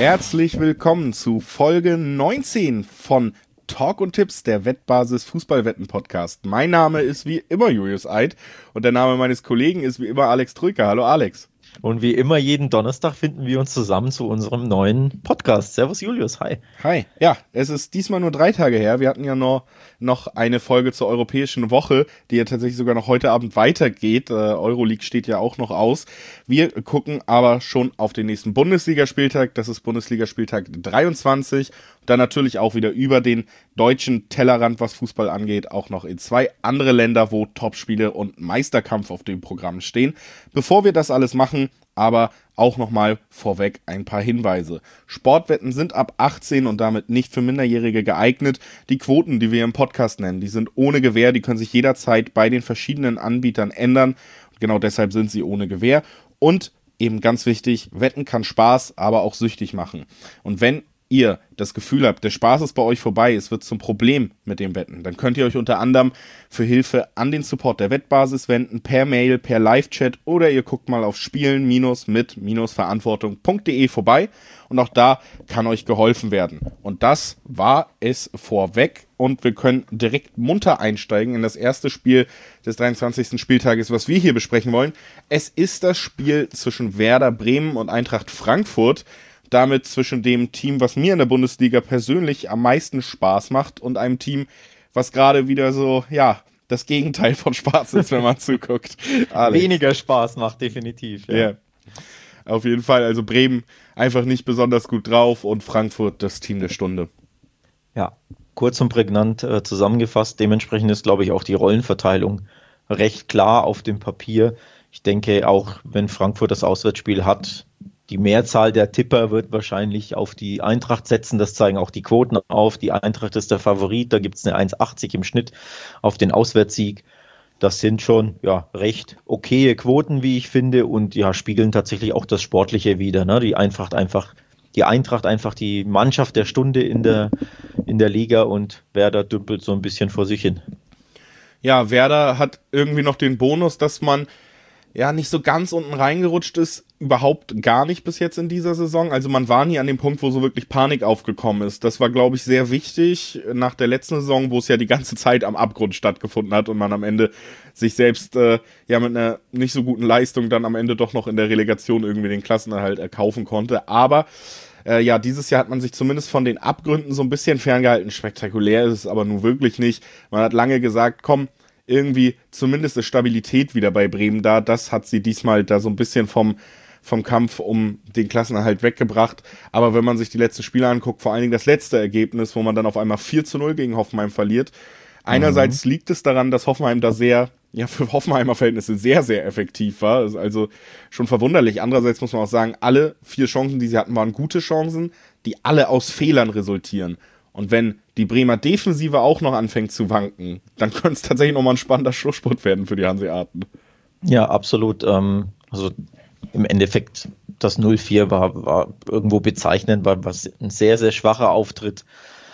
Herzlich willkommen zu Folge 19 von Talk und Tipps, der Wettbasis Fußballwetten-Podcast. Mein Name ist wie immer Julius Eid und der Name meines Kollegen ist wie immer Alex Troika. Hallo Alex. Und wie immer jeden Donnerstag finden wir uns zusammen zu unserem neuen Podcast. Servus Julius, hi. Hi. Ja, es ist diesmal nur 3 Tage her. Wir hatten ja noch eine Folge zur Europäischen Woche, die ja tatsächlich sogar noch heute Abend weitergeht. Euroleague steht ja auch noch aus. Wir gucken aber schon auf den nächsten Bundesligaspieltag. Das ist Bundesligaspieltag 23. Dann natürlich auch wieder über den deutschen Tellerrand, was Fußball angeht, auch noch in 2 andere Länder, wo Topspiele und Meisterkampf auf dem Programm stehen. Bevor wir das alles machen, aber auch nochmal vorweg ein paar Hinweise. Sportwetten sind ab 18 und damit nicht für Minderjährige geeignet. Die Quoten, die wir im Podcast nennen, die sind ohne Gewähr, die können sich jederzeit bei den verschiedenen Anbietern ändern. Genau deshalb sind sie ohne Gewähr. Und eben ganz wichtig, Wetten kann Spaß, aber auch süchtig machen. Und wenn ihr das Gefühl habt, der Spaß ist bei euch vorbei, es wird zum Problem mit dem Wetten, dann könnt ihr euch unter anderem für Hilfe an den Support der Wettbasis wenden, per Mail, per Live-Chat oder ihr guckt mal auf spielen-mit-verantwortung.de vorbei und auch da kann euch geholfen werden. Und das war es vorweg und wir können direkt munter einsteigen in das erste Spiel des 23. Spieltages, was wir hier besprechen wollen. Es ist das Spiel zwischen Werder Bremen und Eintracht Frankfurt. Damit zwischen dem Team, was mir in der Bundesliga persönlich am meisten Spaß macht und einem Team, was gerade wieder so, ja, das Gegenteil von Spaß ist, wenn man zuguckt. Alex. Weniger Spaß macht, definitiv. Ja. Yeah. Auf jeden Fall, also Bremen einfach nicht besonders gut drauf und Frankfurt das Team der Stunde. Ja, kurz und prägnant zusammengefasst. Dementsprechend ist, glaube ich, auch die Rollenverteilung recht klar auf dem Papier. Ich denke, auch wenn Frankfurt das Auswärtsspiel hat, die Mehrzahl der Tipper wird wahrscheinlich auf die Eintracht setzen, das zeigen auch die Quoten auf. Die Eintracht ist der Favorit, da gibt es eine 1,80 im Schnitt auf den Auswärtssieg. Das sind schon ja recht okaye Quoten, wie ich finde, und ja, spiegeln tatsächlich auch das Sportliche wider. Ne? Die Eintracht einfach die Mannschaft der Stunde in der Liga und Werder dümpelt so ein bisschen vor sich hin. Ja, Werder hat irgendwie noch den Bonus, dass man ja nicht so ganz unten reingerutscht ist, überhaupt gar nicht bis jetzt in dieser Saison. Also man war nie an dem Punkt, wo so wirklich Panik aufgekommen ist. Das war, glaube ich, sehr wichtig nach der letzten Saison, wo es ja die ganze Zeit am Abgrund stattgefunden hat und man am Ende sich selbst mit einer nicht so guten Leistung dann am Ende doch noch in der Relegation irgendwie den Klassenerhalt erkaufen konnte. Aber dieses Jahr hat man sich zumindest von den Abgründen so ein bisschen ferngehalten. Spektakulär ist es aber nun wirklich nicht. Man hat lange gesagt, komm, irgendwie zumindest ist Stabilität wieder bei Bremen da. Das hat sie diesmal da so ein bisschen vom Kampf um den Klassenerhalt weggebracht. Aber wenn man sich die letzten Spiele anguckt, vor allen Dingen das letzte Ergebnis, wo man dann auf einmal 4-0 gegen Hoffenheim verliert. Einerseits liegt es daran, dass Hoffenheim da für Hoffenheimer Verhältnisse sehr, sehr effektiv war. Das ist also schon verwunderlich. Andererseits muss man auch sagen, alle 4 Chancen, die sie hatten, waren gute Chancen, die alle aus Fehlern resultieren. Und wenn die Bremer Defensive auch noch anfängt zu wanken, dann könnte es tatsächlich nochmal ein spannender Schlussspurt werden für die Hanseaten. Ja, absolut. Also im Endeffekt, das 0-4 war irgendwo bezeichnend, war ein sehr, sehr schwacher Auftritt.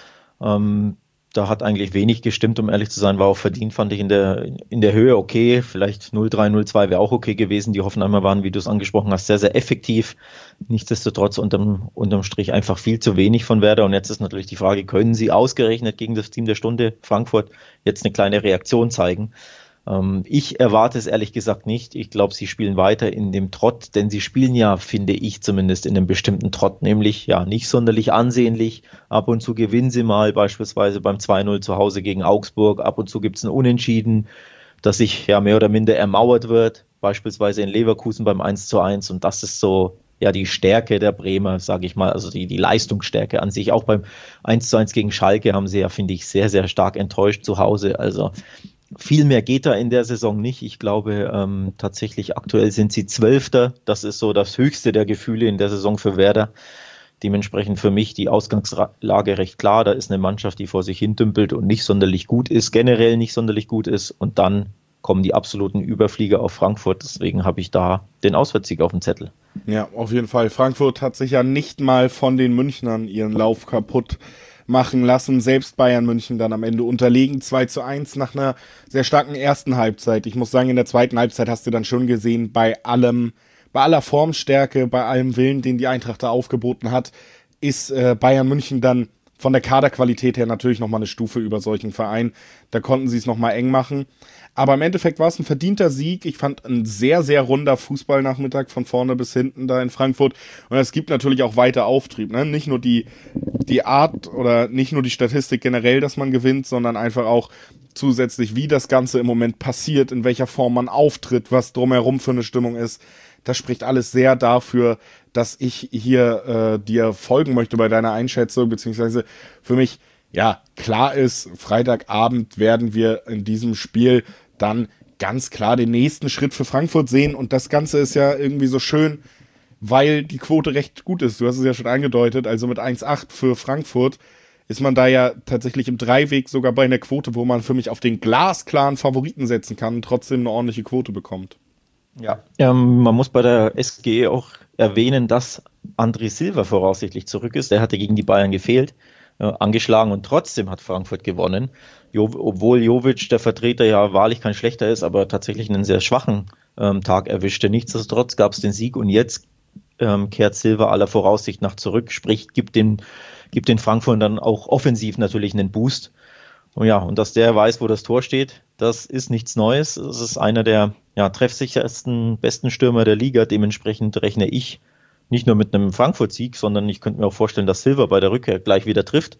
Da hat eigentlich wenig gestimmt, um ehrlich zu sein, war auch verdient, fand ich in der Höhe okay. Vielleicht 0-3, 0-2 wäre auch okay gewesen. Die Hoffenheimer waren, wie du es angesprochen hast, sehr, sehr effektiv. Nichtsdestotrotz unterm Strich einfach viel zu wenig von Werder. Und jetzt ist natürlich die Frage, können sie ausgerechnet gegen das Team der Stunde Frankfurt jetzt eine kleine Reaktion zeigen? Ich erwarte es ehrlich gesagt nicht. Ich glaube, sie spielen weiter in dem Trott, denn sie spielen ja, finde ich zumindest, in einem bestimmten Trott, nämlich ja nicht sonderlich ansehnlich. Ab und zu gewinnen sie mal, beispielsweise beim 2-0 zu Hause gegen Augsburg. Ab und zu gibt es ein Unentschieden, das sich ja mehr oder minder ermauert wird, beispielsweise in Leverkusen beim 1-1. Und das ist so ja die Stärke der Bremer, sage ich mal, also die Leistungsstärke an sich. Auch beim 1-1 gegen Schalke haben sie ja, finde ich, sehr, sehr stark enttäuscht zu Hause. Also viel mehr geht da in der Saison nicht. Ich glaube, tatsächlich aktuell sind sie 12. Das ist so das höchste der Gefühle in der Saison für Werder. Dementsprechend für mich die Ausgangslage recht klar. Da ist eine Mannschaft, die vor sich hin dümpelt und nicht sonderlich gut ist, generell nicht sonderlich gut ist. Und dann kommen die absoluten Überflieger auf Frankfurt. Deswegen habe ich da den Auswärtssieg auf dem Zettel. Ja, auf jeden Fall. Frankfurt hat sich ja nicht mal von den Münchnern ihren Lauf kaputt machen lassen. Selbst Bayern München dann am Ende unterlegen 2-1 nach einer sehr starken ersten Halbzeit. Ich muss sagen, in der zweiten Halbzeit hast du dann schon gesehen, bei aller Formstärke, bei allem Willen, den die Eintracht da aufgeboten hat, ist Bayern München dann von der Kaderqualität her natürlich nochmal eine Stufe über solchen Vereinen. Da konnten sie es nochmal eng machen. Aber im Endeffekt war es ein verdienter Sieg. Ich fand ein sehr, sehr runder Fußballnachmittag von vorne bis hinten da in Frankfurt. Und es gibt natürlich auch weiter Auftrieb. Ne? Nicht nur die Art oder nicht nur die Statistik generell, dass man gewinnt, sondern einfach auch zusätzlich, wie das Ganze im Moment passiert, in welcher Form man auftritt, was drumherum für eine Stimmung ist. Das spricht alles sehr dafür, dass ich hier dir folgen möchte bei deiner Einschätzung, beziehungsweise für mich, ja, klar ist, Freitagabend werden wir in diesem Spiel dann ganz klar den nächsten Schritt für Frankfurt sehen und das Ganze ist ja irgendwie so schön, weil die Quote recht gut ist. Du hast es ja schon angedeutet, also mit 1,8 für Frankfurt ist man da ja tatsächlich im Dreiweg sogar bei einer Quote, wo man für mich auf den glasklaren Favoriten setzen kann und trotzdem eine ordentliche Quote bekommt. Ja, man muss bei der SGE auch erwähnen, dass André Silva voraussichtlich zurück ist. Der hatte gegen die Bayern gefehlt, angeschlagen und trotzdem hat Frankfurt gewonnen. Obwohl Jovic, der Vertreter, ja wahrlich kein schlechter ist, aber tatsächlich einen sehr schwachen Tag erwischte. Nichtsdestotrotz gab es den Sieg und jetzt kehrt Silva aller Voraussicht nach zurück, sprich gibt den Frankfurt dann auch offensiv natürlich einen Boost. Und ja, und dass der weiß, wo das Tor steht, das ist nichts Neues. Es ist einer der treffsichersten, besten Stürmer der Liga. Dementsprechend rechne ich nicht nur mit einem Frankfurt-Sieg, sondern ich könnte mir auch vorstellen, dass Silva bei der Rückkehr gleich wieder trifft.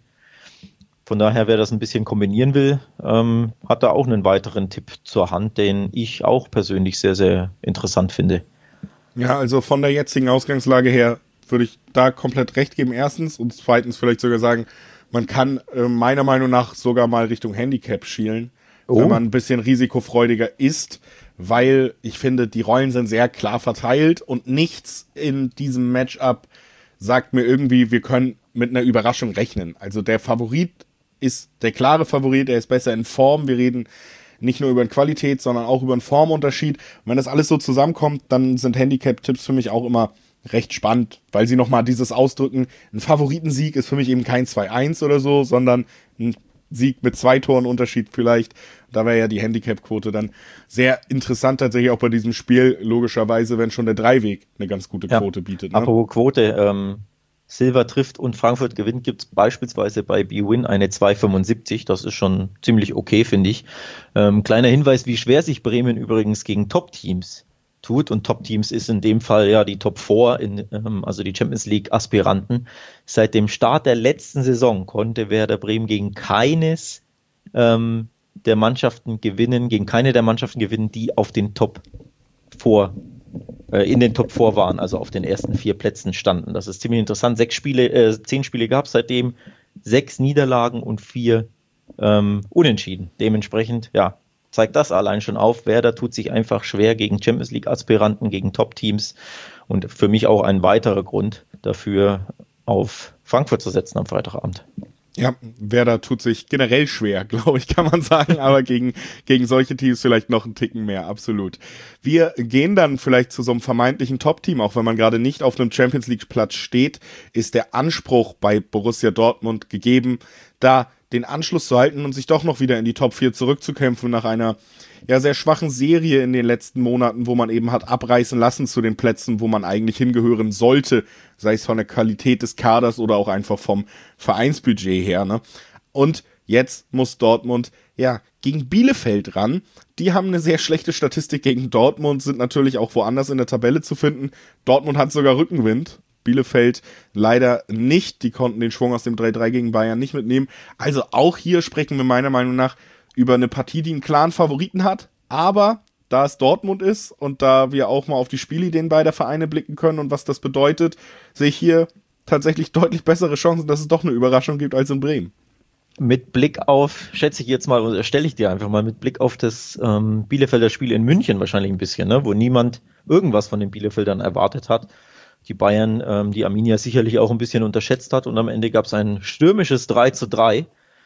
Von daher, wer das ein bisschen kombinieren will, hat da auch einen weiteren Tipp zur Hand, den ich auch persönlich sehr, sehr interessant finde. Ja, also von der jetzigen Ausgangslage her würde ich da komplett recht geben, erstens. Und zweitens vielleicht sogar sagen, man kann meiner Meinung nach sogar mal Richtung Handicap schielen, wenn man ein bisschen risikofreudiger ist, weil ich finde, die Rollen sind sehr klar verteilt und nichts in diesem Matchup sagt mir irgendwie, wir können mit einer Überraschung rechnen. Also der Favorit ist der klare Favorit, er ist besser in Form. Wir reden nicht nur über eine Qualität, sondern auch über einen Formunterschied. Und wenn das alles so zusammenkommt, dann sind Handicap-Tipps für mich auch immer recht spannend, weil sie nochmal dieses ausdrücken, ein Favoritensieg ist für mich eben kein 2-1 oder so, sondern ein Sieg mit 2 Toren Unterschied vielleicht. Da wäre ja die Handicap-Quote dann sehr interessant tatsächlich auch bei diesem Spiel, logischerweise, wenn schon der Dreiweg eine ganz gute Quote bietet. Ne? Apropos Quote, Silva trifft und Frankfurt gewinnt, gibt es beispielsweise bei bwin eine 2,75. Das ist schon ziemlich okay, finde ich. Kleiner Hinweis, wie schwer sich Bremen übrigens gegen Top-Teams tut. Und Top-Teams ist in dem Fall ja die Top 4, also die Champions League-Aspiranten. Seit dem Start der letzten Saison konnte Werder Bremen gegen keine der Mannschaften gewinnen, die auf den Top 4 in den Top 4 waren, also auf den ersten 4 Plätzen standen. Das ist ziemlich interessant. 10 Spiele gab es seitdem, 6 Niederlagen und 4 Unentschieden. Dementsprechend, ja, zeigt das allein schon auf. Werder tut sich einfach schwer gegen Champions League Aspiranten, gegen Top-Teams und für mich auch ein weiterer Grund dafür, auf Frankfurt zu setzen am Freitagabend. Ja, Werder tut sich generell schwer, glaube ich, kann man sagen, aber gegen solche Teams vielleicht noch einen Ticken mehr, absolut. Wir gehen dann vielleicht zu so einem vermeintlichen Top-Team, auch wenn man gerade nicht auf einem Champions-League-Platz steht, ist der Anspruch bei Borussia Dortmund gegeben, da den Anschluss zu halten und sich doch noch wieder in die Top 4 zurückzukämpfen nach einer ja sehr schwachen Serie in den letzten Monaten, wo man eben hat abreißen lassen zu den Plätzen, wo man eigentlich hingehören sollte, sei es von der Qualität des Kaders oder auch einfach vom Vereinsbudget her, ne? Und jetzt muss Dortmund ja gegen Bielefeld ran. Die haben eine sehr schlechte Statistik gegen Dortmund, sind natürlich auch woanders in der Tabelle zu finden. Dortmund hat sogar Rückenwind. Bielefeld leider nicht. Die konnten den Schwung aus dem 3-3 gegen Bayern nicht mitnehmen. Also auch hier sprechen wir meiner Meinung nach über eine Partie, die einen klaren Favoriten hat. Aber da es Dortmund ist und da wir auch mal auf die Spielideen beider Vereine blicken können und was das bedeutet, sehe ich hier tatsächlich deutlich bessere Chancen, dass es doch eine Überraschung gibt als in Bremen. Mit Blick auf, schätze ich jetzt mal, oder stelle ich dir einfach mal mit Blick auf das Bielefelder Spiel in München wahrscheinlich ein bisschen, ne, wo niemand irgendwas von den Bielefeldern erwartet hat. Die Bayern, die Arminia sicherlich auch ein bisschen unterschätzt hat und am Ende gab es ein stürmisches 3-3.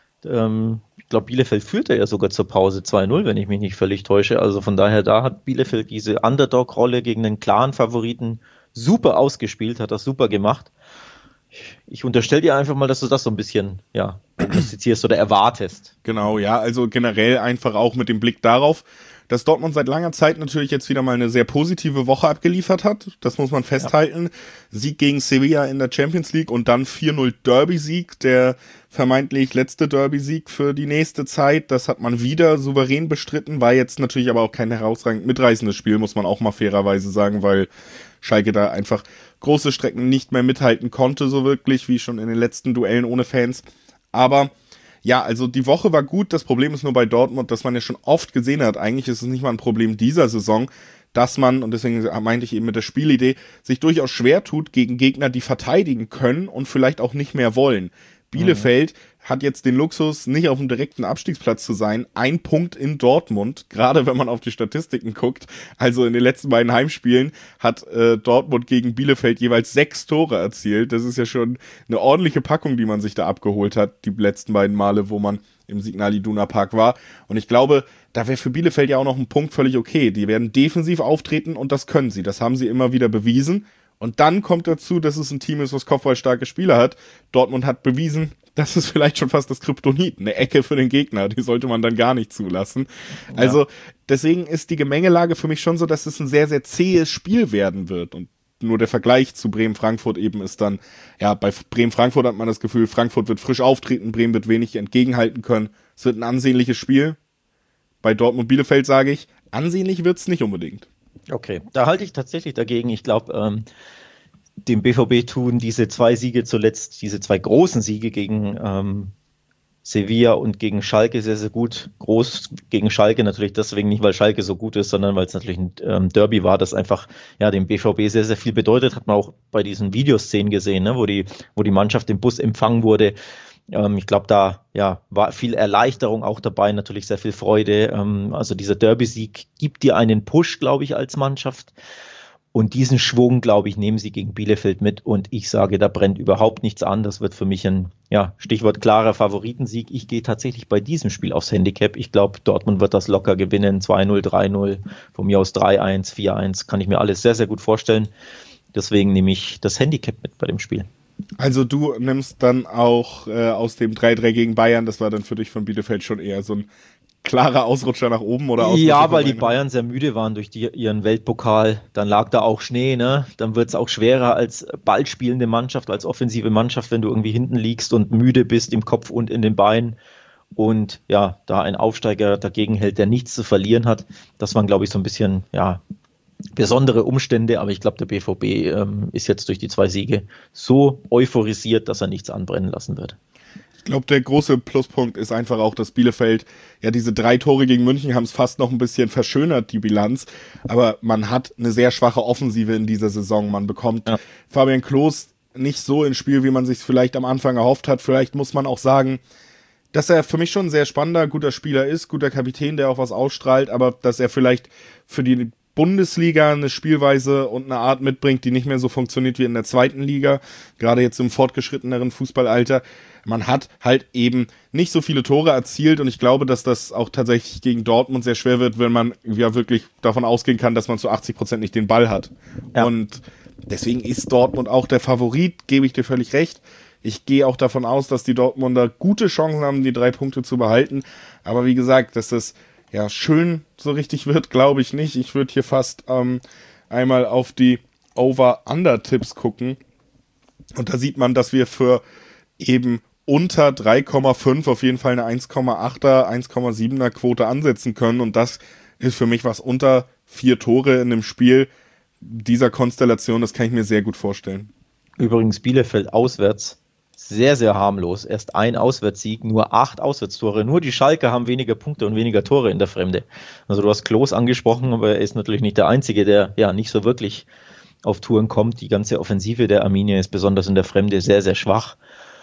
Ich glaube, Bielefeld führte ja sogar zur Pause 2-0, wenn ich mich nicht völlig täusche. Also von daher, da hat Bielefeld diese Underdog-Rolle gegen einen klaren Favoriten super ausgespielt, hat das super gemacht. Ich unterstelle dir einfach mal, dass du das so ein bisschen, ja, prognostizierst oder erwartest. Genau, ja, also generell einfach auch mit dem Blick darauf, dass Dortmund seit langer Zeit natürlich jetzt wieder mal eine sehr positive Woche abgeliefert hat. Das muss man festhalten. Ja. Sieg gegen Sevilla in der Champions League und dann 4-0 Derby-Sieg, der vermeintlich letzte Derby-Sieg für die nächste Zeit. Das hat man wieder souverän bestritten, war jetzt natürlich aber auch kein herausragend mitreißendes Spiel, muss man auch mal fairerweise sagen, weil Schalke da einfach große Strecken nicht mehr mithalten konnte, so wirklich, wie schon in den letzten Duellen ohne Fans. Aber ja, also die Woche war gut. Das Problem ist nur bei Dortmund, dass man ja schon oft gesehen hat, eigentlich ist es nicht mal ein Problem dieser Saison, dass man, und deswegen meinte ich eben mit der Spielidee, sich durchaus schwer tut gegen Gegner, die verteidigen können und vielleicht auch nicht mehr wollen. Bielefeld hat jetzt den Luxus, nicht auf dem direkten Abstiegsplatz zu sein. 1 Punkt in Dortmund, gerade wenn man auf die Statistiken guckt. Also in den letzten beiden Heimspielen hat Dortmund gegen Bielefeld jeweils 6 Tore erzielt. Das ist ja schon eine ordentliche Packung, die man sich da abgeholt hat, die letzten beiden Male, wo man im Signal Iduna Park war. Und ich glaube, da wäre für Bielefeld ja auch noch ein Punkt völlig okay. Die werden defensiv auftreten und das können sie. Das haben sie immer wieder bewiesen. Und dann kommt dazu, dass es ein Team ist, was kopfballstarke Spieler hat. Dortmund hat bewiesen, das ist vielleicht schon fast das Kryptonit, eine Ecke für den Gegner, die sollte man dann gar nicht zulassen. Ja. Also deswegen ist die Gemengelage für mich schon so, dass es ein sehr, sehr zähes Spiel werden wird. Und nur der Vergleich zu Bremen-Frankfurt eben ist dann, ja, bei Bremen-Frankfurt hat man das Gefühl, Frankfurt wird frisch auftreten, Bremen wird wenig entgegenhalten können. Es wird ein ansehnliches Spiel. Bei Dortmund-Bielefeld sage ich, ansehnlich wird's nicht unbedingt. Okay, da halte ich tatsächlich dagegen. Ich glaube, dem BVB tun diese 2 Siege zuletzt, diese 2 großen Siege gegen Sevilla und gegen Schalke sehr, sehr gut. Groß gegen Schalke natürlich deswegen nicht, weil Schalke so gut ist, sondern weil es natürlich ein Derby war, das einfach ja dem BVB sehr, sehr viel bedeutet. Hat man auch bei diesen Videoszenen gesehen, ne, wo die Mannschaft im Bus empfangen wurde. Ich glaube, da war viel Erleichterung auch dabei, natürlich sehr viel Freude. Also dieser Derby-Sieg gibt dir einen Push, glaube ich, als Mannschaft. Und diesen Schwung, glaube ich, nehmen sie gegen Bielefeld mit. Und ich sage, da brennt überhaupt nichts an. Das wird für mich ein, Stichwort klarer Favoritensieg. Ich gehe tatsächlich bei diesem Spiel aufs Handicap. Ich glaube, Dortmund wird das locker gewinnen. 2-0, 3-0, von mir aus 3-1, 4-1. Kann ich mir alles sehr, sehr gut vorstellen. Deswegen nehme ich das Handicap mit bei dem Spiel. Also du nimmst dann auch aus dem 3-3 gegen Bayern, das war dann für dich von Bielefeld schon eher so ein klarer Ausrutscher nach oben oder Ausrutscher? Ja, weil die Bayern sehr müde waren durch ihren Weltpokal. Dann lag da auch Schnee, ne? Dann wird es auch schwerer als ballspielende Mannschaft, als offensive Mannschaft, wenn du irgendwie hinten liegst und müde bist im Kopf und in den Beinen. Und ja, da ein Aufsteiger dagegen hält, der nichts zu verlieren hat, das waren, glaube ich, so ein bisschen, besondere Umstände, aber ich glaube, der BVB ist jetzt durch die 2 Siege so euphorisiert, dass er nichts anbrennen lassen wird. Ich glaube, der große Pluspunkt ist einfach auch, dass Bielefeld, diese 3 Tore gegen München haben es fast noch ein bisschen verschönert, die Bilanz, aber man hat eine sehr schwache Offensive in dieser Saison. Man bekommt Fabian Klos nicht so ins Spiel, wie man sich vielleicht am Anfang erhofft hat. Vielleicht muss man auch sagen, dass er für mich schon ein sehr spannender, guter Spieler ist, guter Kapitän, der auch was ausstrahlt, aber dass er vielleicht für die Bundesliga eine Spielweise und eine Art mitbringt, die nicht mehr so funktioniert wie in der 2. Liga, gerade jetzt im fortgeschritteneren Fußballalter. Man hat halt eben nicht so viele Tore erzielt und ich glaube, dass das auch tatsächlich gegen Dortmund sehr schwer wird, wenn man wirklich davon ausgehen kann, dass man zu 80% nicht den Ball hat. Ja. Und deswegen ist Dortmund auch der Favorit, gebe ich dir völlig recht. Ich gehe auch davon aus, dass die Dortmunder gute Chancen haben, die 3 Punkte zu behalten. Aber wie gesagt, dass das schön so richtig wird, glaube ich nicht. Ich würde hier fast einmal auf die Over-Under-Tipps gucken. Und da sieht man, dass wir für eben unter 3,5 auf jeden Fall eine 1,8er, 1,7er Quote ansetzen können. Und das ist für mich was unter 4 Tore in einem Spiel dieser Konstellation. Das kann ich mir sehr gut vorstellen. Übrigens Bielefeld auswärts. Sehr, sehr harmlos. Erst ein Auswärtssieg, nur 8 Auswärtstore. Nur die Schalker haben weniger Punkte und weniger Tore in der Fremde. Also du hast Klos angesprochen, aber er ist natürlich nicht der Einzige, der nicht so wirklich auf Touren kommt. Die ganze Offensive der Arminia ist besonders in der Fremde sehr, sehr schwach.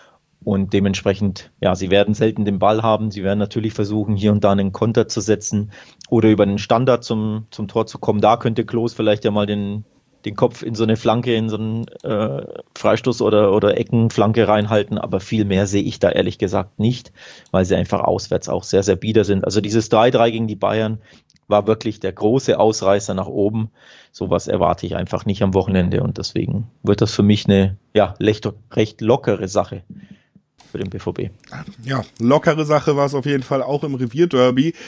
Und dementsprechend, sie werden selten den Ball haben. Sie werden natürlich versuchen, hier und da einen Konter zu setzen oder über einen Standard zum Tor zu kommen. Da könnte Klos vielleicht mal den Kopf in so eine Flanke, in so einen Freistoß- oder Eckenflanke reinhalten, aber viel mehr sehe ich da ehrlich gesagt nicht, weil sie einfach auswärts auch sehr, sehr bieder sind. Also dieses 3-3 gegen die Bayern war wirklich der große Ausreißer nach oben. Sowas erwarte ich einfach nicht am Wochenende und deswegen wird das für mich eine recht lockere Sache für den BVB. Ja, lockere Sache war es auf jeden Fall auch im Revierderby.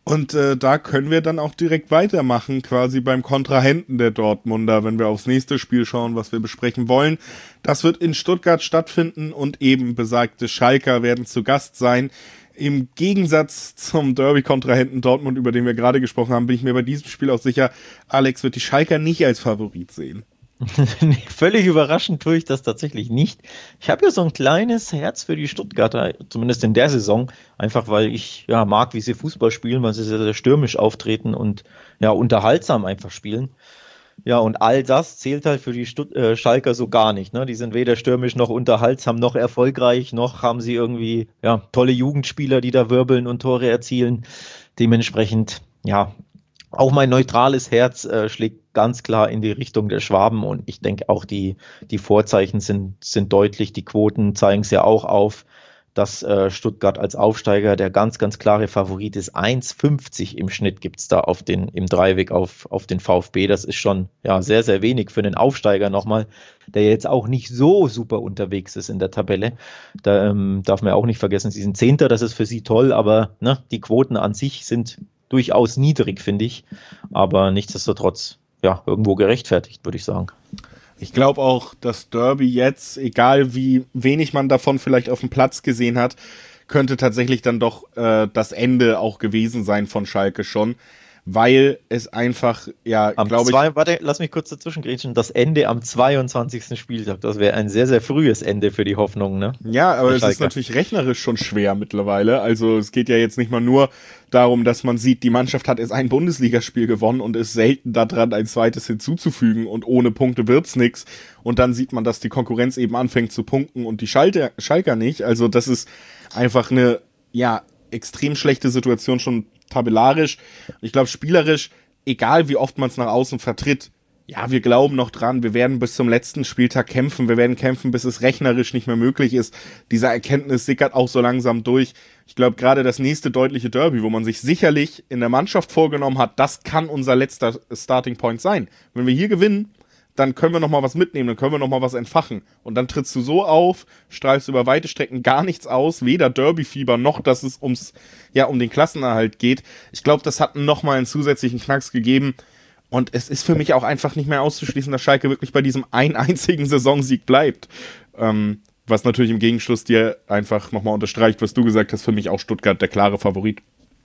Und da können wir dann auch direkt weitermachen, quasi beim Kontrahenten der Dortmunder, wenn wir aufs nächste Spiel schauen, was wir besprechen wollen. Das wird in Stuttgart stattfinden und eben besagte Schalker werden zu Gast sein. Im Gegensatz zum Derby-Kontrahenten Dortmund, über den wir gerade gesprochen haben, bin ich mir bei diesem Spiel auch sicher, Alex wird die Schalker nicht als Favorit sehen. Nee, völlig überraschend tue ich das tatsächlich nicht. Ich habe ja so ein kleines Herz für die Stuttgarter, zumindest in der Saison, einfach weil ich ja mag, wie sie Fußball spielen, weil sie sehr, sehr stürmisch auftreten und ja unterhaltsam einfach spielen. Ja, und all das zählt halt für die Schalker so gar nicht. Ne? Die sind weder stürmisch noch unterhaltsam noch erfolgreich, noch haben sie irgendwie ja tolle Jugendspieler, die da wirbeln und Tore erzielen. Dementsprechend, ja, auch mein neutrales Herz schlägt ganz klar in die Richtung der Schwaben und ich denke auch die Vorzeichen sind deutlich, die Quoten zeigen es ja auch auf, dass Stuttgart als Aufsteiger der ganz, ganz klare Favorit ist. 1,50 im Schnitt gibt es da im Dreiweg auf den VfB. Das ist schon ja sehr, sehr wenig für einen Aufsteiger nochmal, der jetzt auch nicht so super unterwegs ist in der Tabelle. Da darf man auch nicht vergessen, sie sind Zehnter, das ist für sie toll, aber ne, die Quoten an sich sind durchaus niedrig, finde ich, aber nichtsdestotrotz ja irgendwo gerechtfertigt, würde ich sagen. Ich glaube auch, dass Derby jetzt, egal wie wenig man davon vielleicht auf dem Platz gesehen hat, könnte tatsächlich dann doch das Ende auch gewesen sein von Schalke schon, weil es einfach, ja, glaube ich... Warte, lass mich kurz dazwischen grätschen. Das Ende am 22. Spieltag, das wäre ein sehr, sehr frühes Ende für die Hoffnung, ne? Ja, aber es ist natürlich rechnerisch schon schwer mittlerweile. Also es geht ja jetzt nicht mal nur darum, dass man sieht, die Mannschaft hat erst ein Bundesligaspiel gewonnen und ist selten daran, ein zweites hinzuzufügen und ohne Punkte wird's nix. Und dann sieht man, dass die Konkurrenz eben anfängt zu punkten und die Schalker nicht. Also das ist einfach eine, ja, extrem schlechte Situation schon tabellarisch. Ich glaube, spielerisch, egal wie oft man es nach außen vertritt, ja, wir glauben noch dran, wir werden bis zum letzten Spieltag kämpfen, wir werden kämpfen, bis es rechnerisch nicht mehr möglich ist. Diese Erkenntnis sickert auch so langsam durch. Ich glaube, gerade das nächste deutliche Derby, wo man sich sicherlich in der Mannschaft vorgenommen hat, das kann unser letzter Starting Point sein. Wenn wir hier gewinnen, dann können wir noch mal was mitnehmen, dann können wir noch mal was entfachen. Und dann trittst du so auf, strahlst über weite Strecken gar nichts aus, weder Derby-Fieber noch, dass es um den Klassenerhalt geht. Ich glaube, das hat noch mal einen zusätzlichen Knacks gegeben. Und es ist für mich auch einfach nicht mehr auszuschließen, dass Schalke wirklich bei diesem einzigen Saisonsieg bleibt. Was natürlich im Gegenschluss dir einfach noch mal unterstreicht, was du gesagt hast, für mich auch Stuttgart der klare Favorit.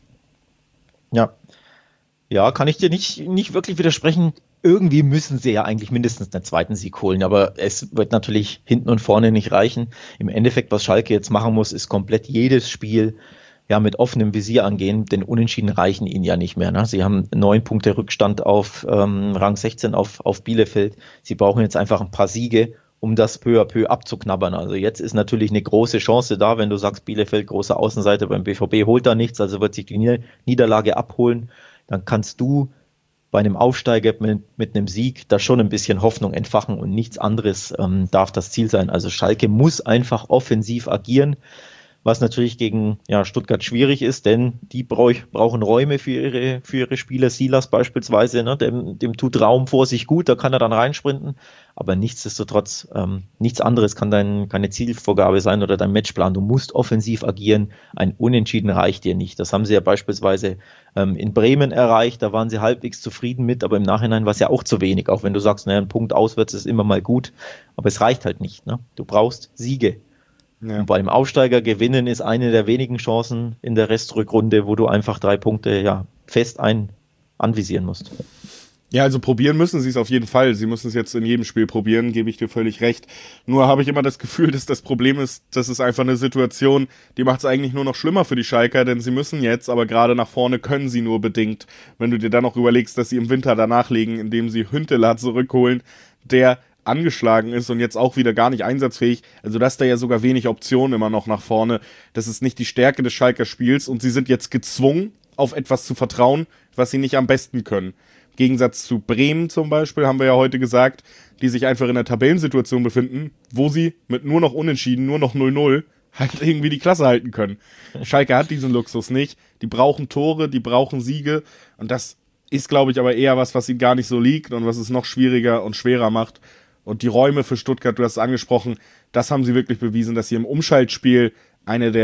Ja, kann ich dir nicht wirklich widersprechen. Irgendwie müssen sie ja eigentlich mindestens einen zweiten Sieg holen, aber es wird natürlich hinten und vorne nicht reichen. Im Endeffekt, was Schalke jetzt machen muss, ist komplett jedes Spiel ja mit offenem Visier angehen, denn Unentschieden reichen ihnen ja nicht mehr. Ne? Sie haben 9 Punkte Rückstand auf Rang 16 auf Bielefeld. Sie brauchen jetzt einfach ein paar Siege, um das peu à peu abzuknabbern. Also jetzt ist natürlich eine große Chance da, wenn du sagst, Bielefeld, große Außenseite beim BVB, holt da nichts, also wird sich die Niederlage abholen. Dann kannst du bei einem Aufsteiger mit einem Sieg da schon ein bisschen Hoffnung entfachen und nichts anderes darf das Ziel sein. Also Schalke muss einfach offensiv agieren, was natürlich gegen Stuttgart schwierig ist, denn die brauchen Räume für ihre Spieler. Silas beispielsweise, ne, dem tut Raum vor sich gut, da kann er dann reinsprinten, aber nichtsdestotrotz, nichts anderes kann keine Zielvorgabe sein oder dein Matchplan. Du musst offensiv agieren, ein Unentschieden reicht dir nicht. Das haben sie ja beispielsweise in Bremen erreicht, da waren sie halbwegs zufrieden mit, aber im Nachhinein war es ja auch zu wenig, auch wenn du sagst, ein Punkt auswärts ist immer mal gut, aber es reicht halt nicht. Ne? Du brauchst Siege. Ja. Und beim Aufsteiger gewinnen ist eine der wenigen Chancen in der Restrückrunde, wo du einfach 3 Punkte fest anvisieren musst. Ja, also probieren müssen sie es auf jeden Fall. Sie müssen es jetzt in jedem Spiel probieren, gebe ich dir völlig recht. Nur habe ich immer das Gefühl, dass das Problem ist, das ist einfach eine Situation, die macht es eigentlich nur noch schlimmer für die Schalker, denn sie müssen jetzt, aber gerade nach vorne können sie nur bedingt. Wenn du dir dann noch überlegst, dass sie im Winter danach liegen, indem sie Hünteler zurückholen, der angeschlagen ist und jetzt auch wieder gar nicht einsatzfähig. Also da ist da ja sogar wenig Optionen immer noch nach vorne. Das ist nicht die Stärke des Schalker Spiels und sie sind jetzt gezwungen, auf etwas zu vertrauen, was sie nicht am besten können. Im Gegensatz zu Bremen zum Beispiel, haben wir ja heute gesagt, die sich einfach in einer Tabellensituation befinden, wo sie mit nur noch Unentschieden, nur noch 0-0 halt irgendwie die Klasse halten können. Schalke hat diesen Luxus nicht. Die brauchen Tore, die brauchen Siege und das ist, glaube ich, aber eher was ihnen gar nicht so liegt und was es noch schwieriger und schwerer macht. Und die Räume für Stuttgart, du hast es angesprochen, das haben sie wirklich bewiesen, dass sie im Umschaltspiel eine der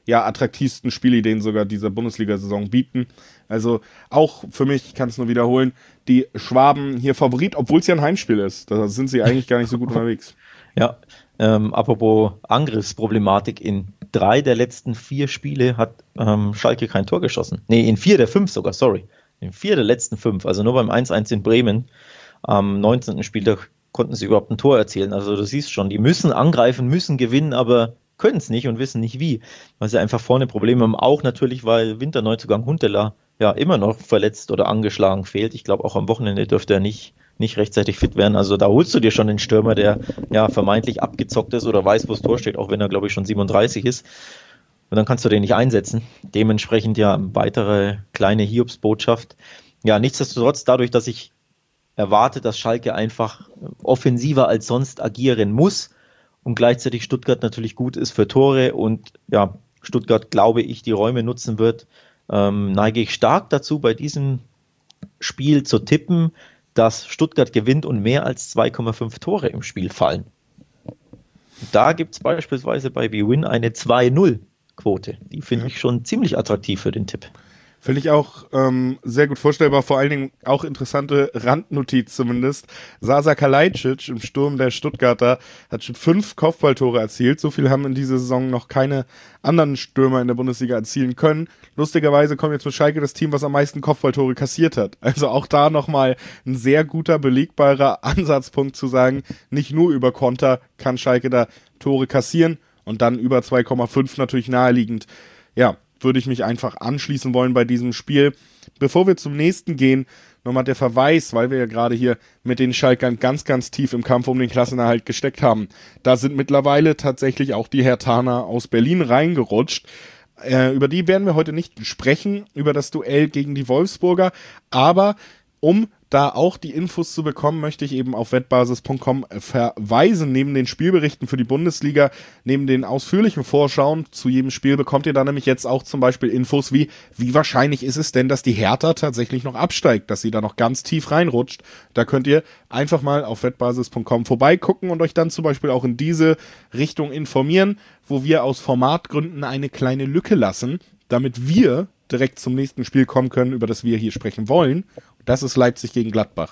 attraktivsten Spielideen sogar dieser Bundesliga-Saison bieten. Also auch für mich, ich kann es nur wiederholen, die Schwaben hier Favorit, obwohl es ja ein Heimspiel ist. Da sind sie eigentlich gar nicht so gut unterwegs. Ja, apropos Angriffsproblematik, in 3 der letzten 4 Spiele hat Schalke kein Tor geschossen. Nee, in 4 der 5 sogar, sorry. In 4 der letzten 5, also nur beim 1-1 in Bremen, am 19. Spieltag konnten sie überhaupt ein Tor erzielen. Also du siehst schon, die müssen angreifen, müssen gewinnen, aber können es nicht und wissen nicht wie, weil sie einfach vorne Probleme haben. Auch natürlich, weil Winterneuzugang Huntelaar ja immer noch verletzt oder angeschlagen fehlt. Ich glaube, auch am Wochenende dürfte er nicht rechtzeitig fit werden. Also da holst du dir schon den Stürmer, der ja vermeintlich abgezockt ist oder weiß, wo das Tor steht, auch wenn er, glaube ich, schon 37 ist. Und dann kannst du den nicht einsetzen. Dementsprechend ja weitere kleine Hiobsbotschaft. Ja, nichtsdestotrotz, dadurch, dass ich erwarte, dass Schalke einfach offensiver als sonst agieren muss und gleichzeitig Stuttgart natürlich gut ist für Tore und ja, Stuttgart, glaube ich, die Räume nutzen wird, neige ich stark dazu, bei diesem Spiel zu tippen, dass Stuttgart gewinnt und mehr als 2,5 Tore im Spiel fallen. Da gibt es beispielsweise bei BWin eine 2-0-Quote. Die finde ich schon ziemlich attraktiv für den Tipp. Finde ich auch sehr gut vorstellbar, vor allen Dingen auch interessante Randnotiz zumindest. Sasa Kalajdzic im Sturm der Stuttgarter hat schon 5 Kopfballtore erzielt. So viel haben in dieser Saison noch keine anderen Stürmer in der Bundesliga erzielen können. Lustigerweise kommt jetzt mit Schalke das Team, was am meisten Kopfballtore kassiert hat. Also auch da nochmal ein sehr guter, belegbarer Ansatzpunkt zu sagen, nicht nur über Konter kann Schalke da Tore kassieren und dann über 2,5 natürlich naheliegend. Ja, würde ich mich einfach anschließen wollen bei diesem Spiel. Bevor wir zum nächsten gehen, nochmal der Verweis, weil wir ja gerade hier mit den Schalkern ganz, ganz tief im Kampf um den Klassenerhalt gesteckt haben. Da sind mittlerweile tatsächlich auch die Herthaner aus Berlin reingerutscht. Über die werden wir heute nicht sprechen, über das Duell gegen die Wolfsburger, aber um da auch die Infos zu bekommen, möchte ich eben auf wettbasis.com verweisen. Neben den Spielberichten für die Bundesliga, neben den ausführlichen Vorschauen zu jedem Spiel bekommt ihr da nämlich jetzt auch zum Beispiel Infos wie wahrscheinlich ist es denn, dass die Hertha tatsächlich noch absteigt, dass sie da noch ganz tief reinrutscht. Da könnt ihr einfach mal auf wettbasis.com vorbeigucken und euch dann zum Beispiel auch in diese Richtung informieren, wo wir aus Formatgründen eine kleine Lücke lassen, damit wir direkt zum nächsten Spiel kommen können, über das wir hier sprechen wollen. Das ist Leipzig gegen Gladbach.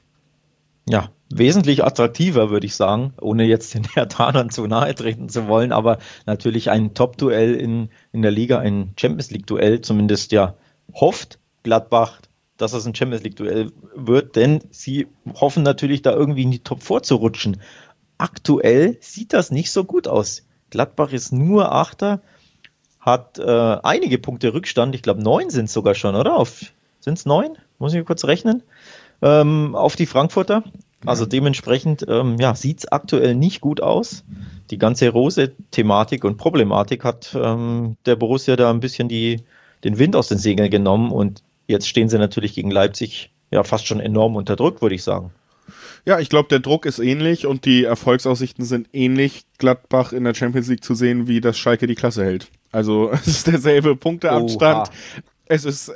Ja, wesentlich attraktiver, würde ich sagen, ohne jetzt den Herthanern zu nahe treten zu wollen, aber natürlich ein Top-Duell in der Liga, ein Champions-League-Duell, zumindest ja hofft Gladbach, dass es ein Champions-League-Duell wird, denn sie hoffen natürlich da irgendwie in die Top 4 zu rutschen. Aktuell sieht das nicht so gut aus. Gladbach ist nur Achter, hat einige Punkte Rückstand, ich glaube 9 sind es sogar schon, oder? Sind es 9? Muss ich kurz rechnen. Auf die Frankfurter. Also dementsprechend sieht es aktuell nicht gut aus. Die ganze Rose-Thematik und Problematik hat der Borussia da ein bisschen den Wind aus den Segeln genommen und jetzt stehen sie natürlich gegen Leipzig ja fast schon enorm unter Druck, würde ich sagen. Ja, ich glaube, der Druck ist ähnlich und die Erfolgsaussichten sind ähnlich, Gladbach in der Champions League zu sehen, wie das Schalke die Klasse hält. Also es ist derselbe Punkteabstand. Oha. Es ist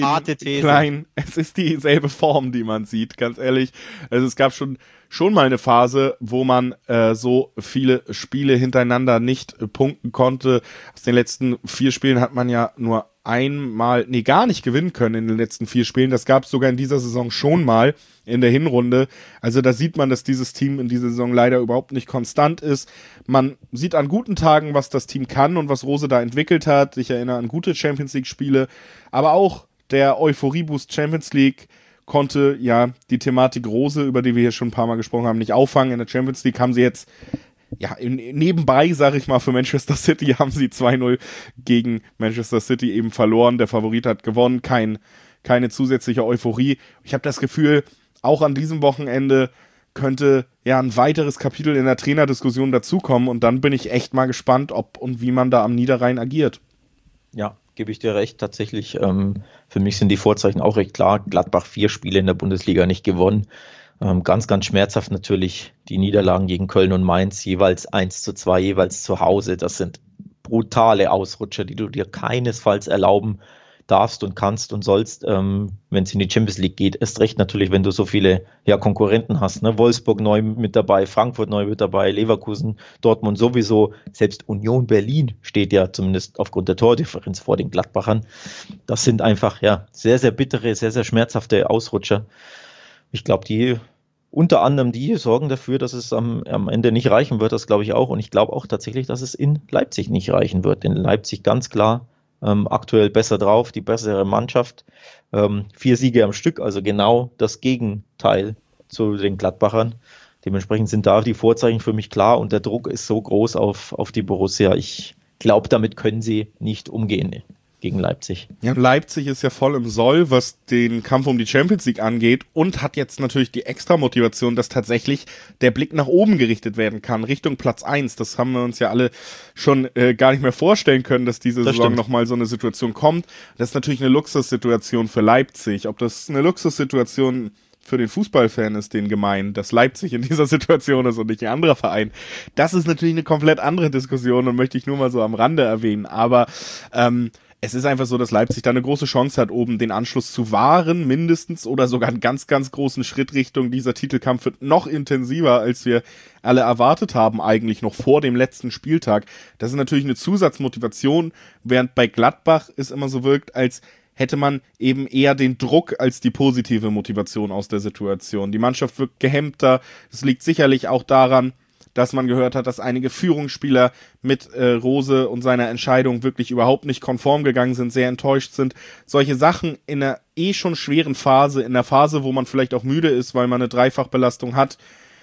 klein, es ist dieselbe Form, die man sieht, ganz ehrlich. Also es gab schon mal eine Phase, wo man so viele Spiele hintereinander nicht punkten konnte. Aus den letzten 4 Spielen hat man ja nur gar nicht gewinnen können in den letzten 4 Spielen. Das gab es sogar in dieser Saison schon mal in der Hinrunde. Also da sieht man, dass dieses Team in dieser Saison leider überhaupt nicht konstant ist. Man sieht an guten Tagen, was das Team kann und was Rose da entwickelt hat. Ich erinnere an gute Champions-League-Spiele. Aber auch der Euphorie-Boost Champions League konnte ja die Thematik Rose, über die wir hier schon ein paar Mal gesprochen haben, nicht auffangen. In der Champions League haben sie jetzt nebenbei, sage ich mal, für Manchester City haben sie 2-0 gegen Manchester City eben verloren. Der Favorit hat gewonnen, keine zusätzliche Euphorie. Ich habe das Gefühl, auch an diesem Wochenende könnte ja ein weiteres Kapitel in der Trainerdiskussion dazukommen und dann bin ich echt mal gespannt, ob und wie man da am Niederrhein agiert. Ja, gebe ich dir recht. Tatsächlich, für mich sind die Vorzeichen auch recht klar. Gladbach 4 Spiele in der Bundesliga nicht gewonnen. Ganz, ganz schmerzhaft natürlich die Niederlagen gegen Köln und Mainz, jeweils 1:2, jeweils zu Hause. Das sind brutale Ausrutscher, die du dir keinesfalls erlauben darfst und kannst und sollst, wenn es in die Champions League geht. Erst recht natürlich, wenn du so viele Konkurrenten hast. Ne? Wolfsburg neu mit dabei, Frankfurt neu mit dabei, Leverkusen, Dortmund sowieso. Selbst Union Berlin steht ja zumindest aufgrund der Tordifferenz vor den Gladbachern. Das sind einfach sehr, sehr bittere, sehr, sehr schmerzhafte Ausrutscher. Ich glaube, unter anderem die sorgen dafür, dass es am Ende nicht reichen wird, das glaube ich auch. Und ich glaube auch tatsächlich, dass es in Leipzig nicht reichen wird. In Leipzig ganz klar aktuell besser drauf, die bessere Mannschaft. 4 Siege am Stück, also genau das Gegenteil zu den Gladbachern. Dementsprechend sind da die Vorzeichen für mich klar und der Druck ist so groß auf die Borussia. Ich glaube, damit können sie nicht umgehen gegen Leipzig. Ja, Leipzig ist ja voll im Soll, was den Kampf um die Champions League angeht und hat jetzt natürlich die extra Motivation, dass tatsächlich der Blick nach oben gerichtet werden kann, Richtung Platz 1. Das haben wir uns ja alle schon gar nicht mehr vorstellen können, dass diese Saison nochmal so eine Situation kommt. Das ist natürlich eine Luxussituation für Leipzig. Ob das eine Luxussituation für den Fußballfan ist, den gemein, dass Leipzig in dieser Situation ist und nicht ein anderer Verein. Das ist natürlich eine komplett andere Diskussion und möchte ich nur mal so am Rande erwähnen. Aber es ist einfach so, dass Leipzig da eine große Chance hat, oben den Anschluss zu wahren, mindestens, oder sogar einen ganz, ganz großen Schritt Richtung dieser Titelkampf wird noch intensiver, als wir alle erwartet haben, eigentlich noch vor dem letzten Spieltag. Das ist natürlich eine Zusatzmotivation, während bei Gladbach es immer so wirkt, als hätte man eben eher den Druck als die positive Motivation aus der Situation. Die Mannschaft wirkt gehemmter. Das liegt sicherlich auch daran, dass man gehört hat, dass einige Führungsspieler mit Rose und seiner Entscheidung wirklich überhaupt nicht konform gegangen sind, sehr enttäuscht sind. Solche Sachen in einer schon schweren Phase, in einer Phase, wo man vielleicht auch müde ist, weil man eine Dreifachbelastung hat,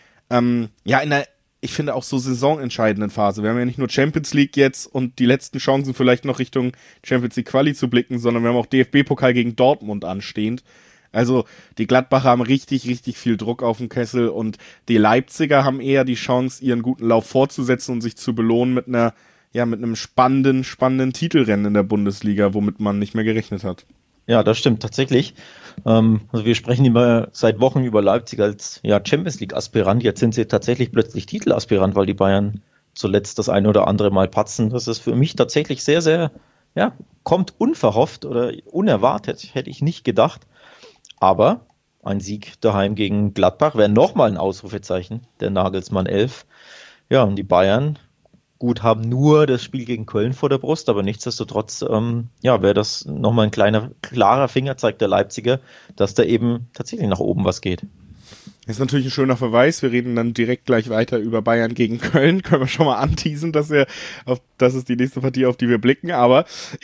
in einer, ich finde, auch so saisonentscheidenden Phase. Wir haben ja nicht nur Champions League jetzt und die letzten Chancen vielleicht noch Richtung Champions League Quali zu blicken, sondern wir haben auch DFB-Pokal gegen Dortmund anstehend. Also die Gladbacher haben richtig, richtig viel Druck auf dem Kessel und die Leipziger haben eher die Chance, ihren guten Lauf fortzusetzen und sich zu belohnen mit einem spannenden Titelrennen in der Bundesliga, womit man nicht mehr gerechnet hat. Ja, das stimmt tatsächlich. Also wir sprechen immer seit Wochen über Leipzig als Champions League Aspirant. Jetzt sind sie tatsächlich plötzlich Titelaspirant, weil die Bayern zuletzt das eine oder andere Mal patzen. Das ist für mich tatsächlich sehr, sehr, kommt unverhofft oder unerwartet, hätte ich nicht gedacht. Aber ein Sieg daheim gegen Gladbach wäre nochmal ein Ausrufezeichen, der Nagelsmann 11. Ja, und die Bayern, gut, haben nur das Spiel gegen Köln vor der Brust, aber nichtsdestotrotz, wäre das nochmal ein klarer Fingerzeig der Leipziger, dass da eben tatsächlich nach oben was geht. Das ist natürlich ein schöner Verweis. Wir reden dann direkt gleich weiter über Bayern gegen Köln. Können wir schon mal anteasen, das ist die nächste Partie, auf die wir blicken. Aber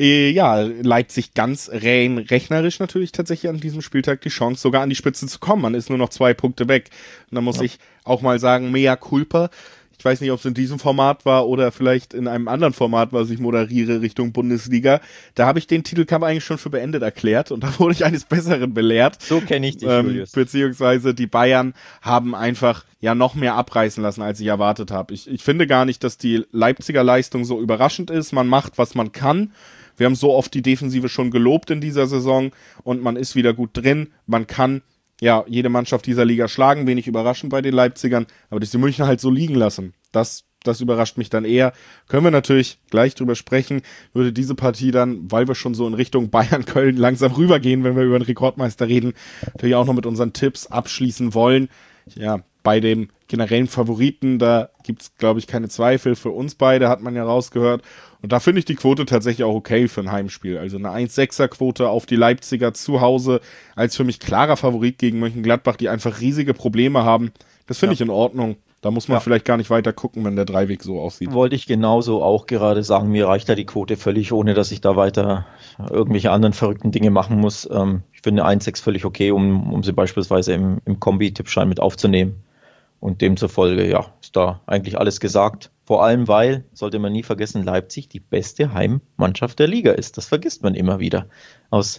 Leipzig ganz rein rechnerisch natürlich tatsächlich an diesem Spieltag die Chance, sogar an die Spitze zu kommen. Man ist nur noch 2 Punkte weg. Und da muss ich auch mal sagen, mea culpa. Ich weiß nicht, ob es in diesem Format war oder vielleicht in einem anderen Format, was ich moderiere, Richtung Bundesliga. Da habe ich den Titelkampf eigentlich schon für beendet erklärt und da wurde ich eines Besseren belehrt. So kenne ich dich, Julius. Beziehungsweise die Bayern haben einfach noch mehr abreißen lassen, als ich erwartet habe. Ich finde gar nicht, dass die Leipziger Leistung so überraschend ist. Man macht, was man kann. Wir haben so oft die Defensive schon gelobt in dieser Saison und man ist wieder gut drin. Man kann jede Mannschaft dieser Liga schlagen, wenig überraschend bei den Leipzigern, aber dass die Münchner halt so liegen lassen, das überrascht mich dann eher. Können wir natürlich gleich drüber sprechen, würde diese Partie dann, weil wir schon so in Richtung Bayern-Köln langsam rübergehen, wenn wir über den Rekordmeister reden, natürlich auch noch mit unseren Tipps abschließen wollen. Ja, bei dem generellen Favoriten, da gibt's, glaube ich, keine Zweifel. Für uns beide hat man ja rausgehört. Und da finde ich die Quote tatsächlich auch okay für ein Heimspiel. Also eine 1,6er-Quote auf die Leipziger zu Hause als für mich klarer Favorit gegen Mönchengladbach, die einfach riesige Probleme haben. Das finde ich in Ordnung. Da muss man vielleicht gar nicht weiter gucken, wenn der Dreiweg so aussieht. Wollte ich genauso auch gerade sagen, mir reicht da die Quote völlig, ohne dass ich da weiter irgendwelche anderen verrückten Dinge machen muss. Ich finde eine 1,6 völlig okay, um sie beispielsweise im Kombi-Tippschein mit aufzunehmen. Und demzufolge, ist da eigentlich alles gesagt. Vor allem, weil, sollte man nie vergessen, Leipzig die beste Heimmannschaft der Liga ist. Das vergisst man immer wieder. Aus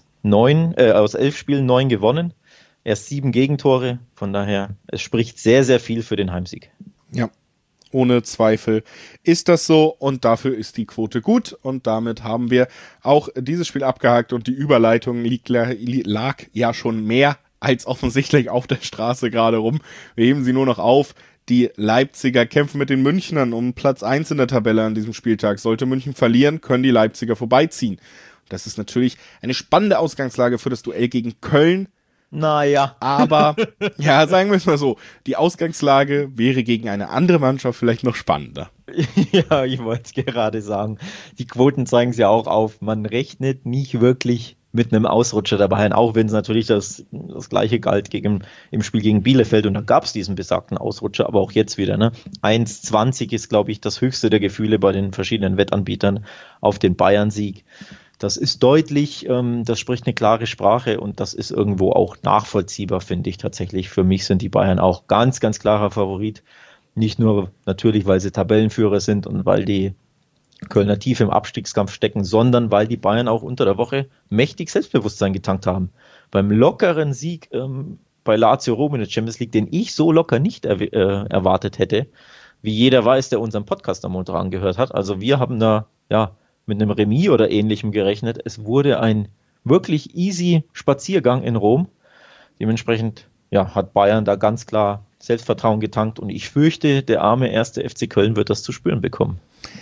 11 Spielen 9 gewonnen. Erst 7 Gegentore. Von daher, es spricht sehr, sehr viel für den Heimsieg. Ja, ohne Zweifel ist das so. Und dafür ist die Quote gut. Und damit haben wir auch dieses Spiel abgehakt. Und die Überleitung lag ja schon mehr als offensichtlich auf der Straße gerade rum. Wir heben sie nur noch auf. Die Leipziger kämpfen mit den Münchnern um Platz 1 in der Tabelle an diesem Spieltag. Sollte München verlieren, können die Leipziger vorbeiziehen. Das ist natürlich eine spannende Ausgangslage für das Duell gegen Köln. Naja. Aber, ja, sagen wir es mal so, die Ausgangslage wäre gegen eine andere Mannschaft vielleicht noch spannender. Ja, ich wollte es gerade sagen. Die Quoten zeigen es ja auch auf. Man rechnet nicht wirklich mit einem Ausrutscher der Bayern, auch wenn es natürlich das Gleiche galt im Spiel gegen Bielefeld. Und da gab es diesen besagten Ausrutscher, aber auch jetzt wieder. Ne? 1,20 ist, glaube ich, das höchste der Gefühle bei den verschiedenen Wettanbietern auf den Bayern-Sieg. Das ist deutlich, das spricht eine klare Sprache und das ist irgendwo auch nachvollziehbar, finde ich tatsächlich. Für mich sind die Bayern auch ganz, ganz klarer Favorit. Nicht nur natürlich, weil sie Tabellenführer sind und weil die Kölner tief im Abstiegskampf stecken, sondern weil die Bayern auch unter der Woche mächtig Selbstbewusstsein getankt haben. Beim lockeren Sieg bei Lazio Rom in der Champions League, den ich so locker nicht erwartet hätte, wie jeder weiß, der unseren Podcast am Montag angehört hat. Also wir haben da mit einem Remis oder Ähnlichem gerechnet. Es wurde ein wirklich easy Spaziergang in Rom. Dementsprechend hat Bayern da ganz klar Selbstvertrauen getankt und ich fürchte, der arme erste FC Köln wird das zu spüren bekommen.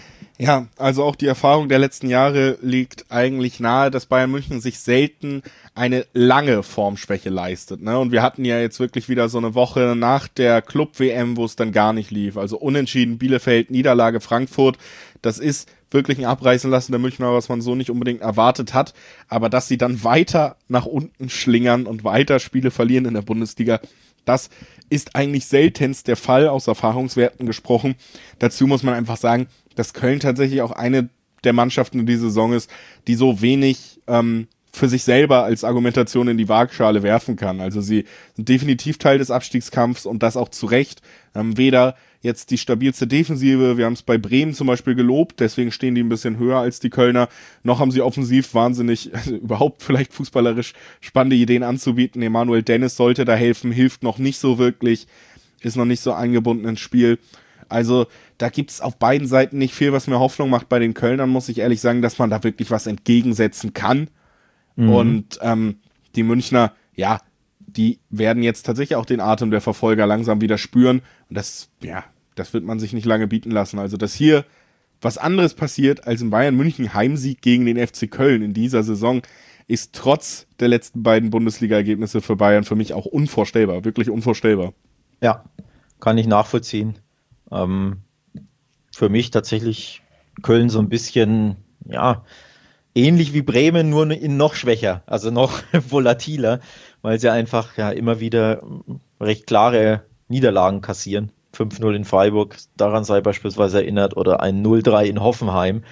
Ja, also auch die Erfahrung der letzten Jahre liegt eigentlich nahe, dass Bayern München sich selten eine lange Formschwäche leistet, ne? Und wir hatten ja jetzt wirklich wieder so eine Woche nach der Club-WM, wo es dann gar nicht lief. Also Unentschieden, Bielefeld, Niederlage, Frankfurt. Das ist wirklich ein Abreißen lassen der Münchner, was man so nicht unbedingt erwartet hat. Aber dass sie dann weiter nach unten schlingern und weiter Spiele verlieren in der Bundesliga, das ist eigentlich seltenst der Fall, aus Erfahrungswerten gesprochen. Dazu muss man einfach sagen, dass Köln tatsächlich auch eine der Mannschaften in dieser Saison ist, die so wenig für sich selber als Argumentation in die Waagschale werfen kann. Also sie sind definitiv Teil des Abstiegskampfs und das auch zu Recht. Weder jetzt die stabilste Defensive, wir haben es bei Bremen zum Beispiel gelobt, deswegen stehen die ein bisschen höher als die Kölner, noch haben sie offensiv wahnsinnig, also überhaupt vielleicht fußballerisch spannende Ideen anzubieten. Emanuel Dennis sollte da helfen, hilft noch nicht so wirklich, ist noch nicht so eingebunden ins Spiel. Also da gibt's auf beiden Seiten nicht viel, was mir Hoffnung macht. Bei den Kölnern muss ich ehrlich sagen, dass man da wirklich was entgegensetzen kann. Und die Münchner, die werden jetzt tatsächlich auch den Atem der Verfolger langsam wieder spüren. Und das wird man sich nicht lange bieten lassen. Also, dass hier was anderes passiert als im Bayern-München Heimsieg gegen den FC Köln in dieser Saison, ist trotz der letzten beiden Bundesliga-Ergebnisse für Bayern für mich auch unvorstellbar. Wirklich unvorstellbar. Ja, kann ich nachvollziehen. Für mich tatsächlich Köln so ein bisschen, ähnlich wie Bremen, nur in noch schwächer, also noch volatiler, weil sie einfach immer wieder recht klare Niederlagen kassieren. 5-0 in Freiburg, daran sei beispielsweise erinnert, oder ein 0-3 in Hoffenheim,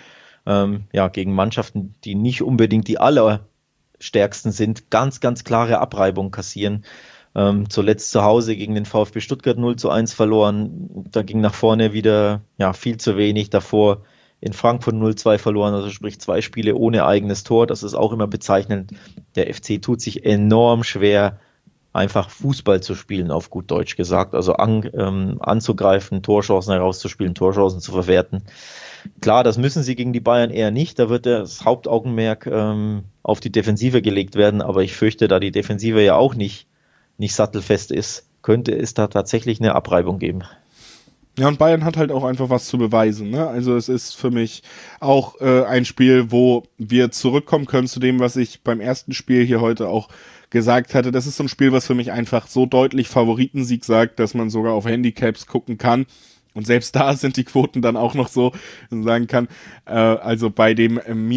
gegen Mannschaften, die nicht unbedingt die allerstärksten sind, ganz, ganz klare Abreibung kassieren. Zuletzt zu Hause gegen den VfB Stuttgart 0-1 verloren, da ging nach vorne wieder viel zu wenig, davor in Frankfurt 0-2 verloren, also sprich 2 Spiele ohne eigenes Tor, das ist auch immer bezeichnend. Der FC tut sich enorm schwer, einfach Fußball zu spielen, auf gut Deutsch gesagt, also anzugreifen, Torchancen herauszuspielen, Torchancen zu verwerten. Klar, das müssen sie gegen die Bayern eher nicht, da wird das Hauptaugenmerk auf die Defensive gelegt werden, aber ich fürchte, da die Defensive ja auch nicht sattelfest ist, könnte es da tatsächlich eine Abreibung geben. Ja, und Bayern hat halt auch einfach was zu beweisen, ne? Also es ist für mich auch ein Spiel, wo wir zurückkommen können zu dem, was ich beim ersten Spiel hier heute auch gesagt hatte. Das ist so ein Spiel, was für mich einfach so deutlich Favoritensieg sagt, dass man sogar auf Handicaps gucken kann. Und selbst da sind die Quoten dann auch noch so, dass man sagen kann, also bei dem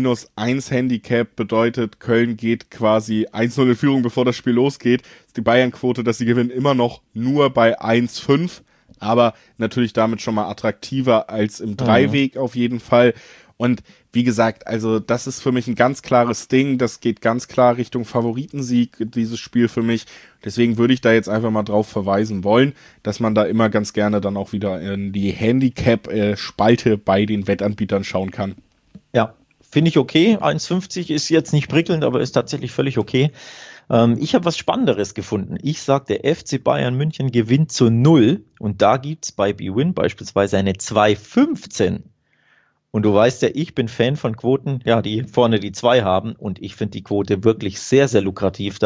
-1 Handicap bedeutet, Köln geht quasi 1-0 in Führung, bevor das Spiel losgeht. Ist die Bayern-Quote, dass sie gewinnen, immer noch nur bei 1,5, aber natürlich damit schon mal attraktiver als im Dreiweg auf jeden Fall. Und wie gesagt, also das ist für mich ein ganz klares Ding. Das geht ganz klar Richtung Favoritensieg, dieses Spiel für mich. Deswegen würde ich da jetzt einfach mal drauf verweisen wollen, dass man da immer ganz gerne dann auch wieder in die Handicap-Spalte bei den Wettanbietern schauen kann. Ja, finde ich okay. 1,50 ist jetzt nicht prickelnd, aber ist tatsächlich völlig okay. Ich habe was Spannenderes gefunden. Ich sage, der FC Bayern München gewinnt zu 0 und da gibt es bei BWin beispielsweise eine 2,15. Und du weißt ja, ich bin Fan von Quoten, die vorne die 2 haben und ich finde die Quote wirklich sehr, sehr lukrativ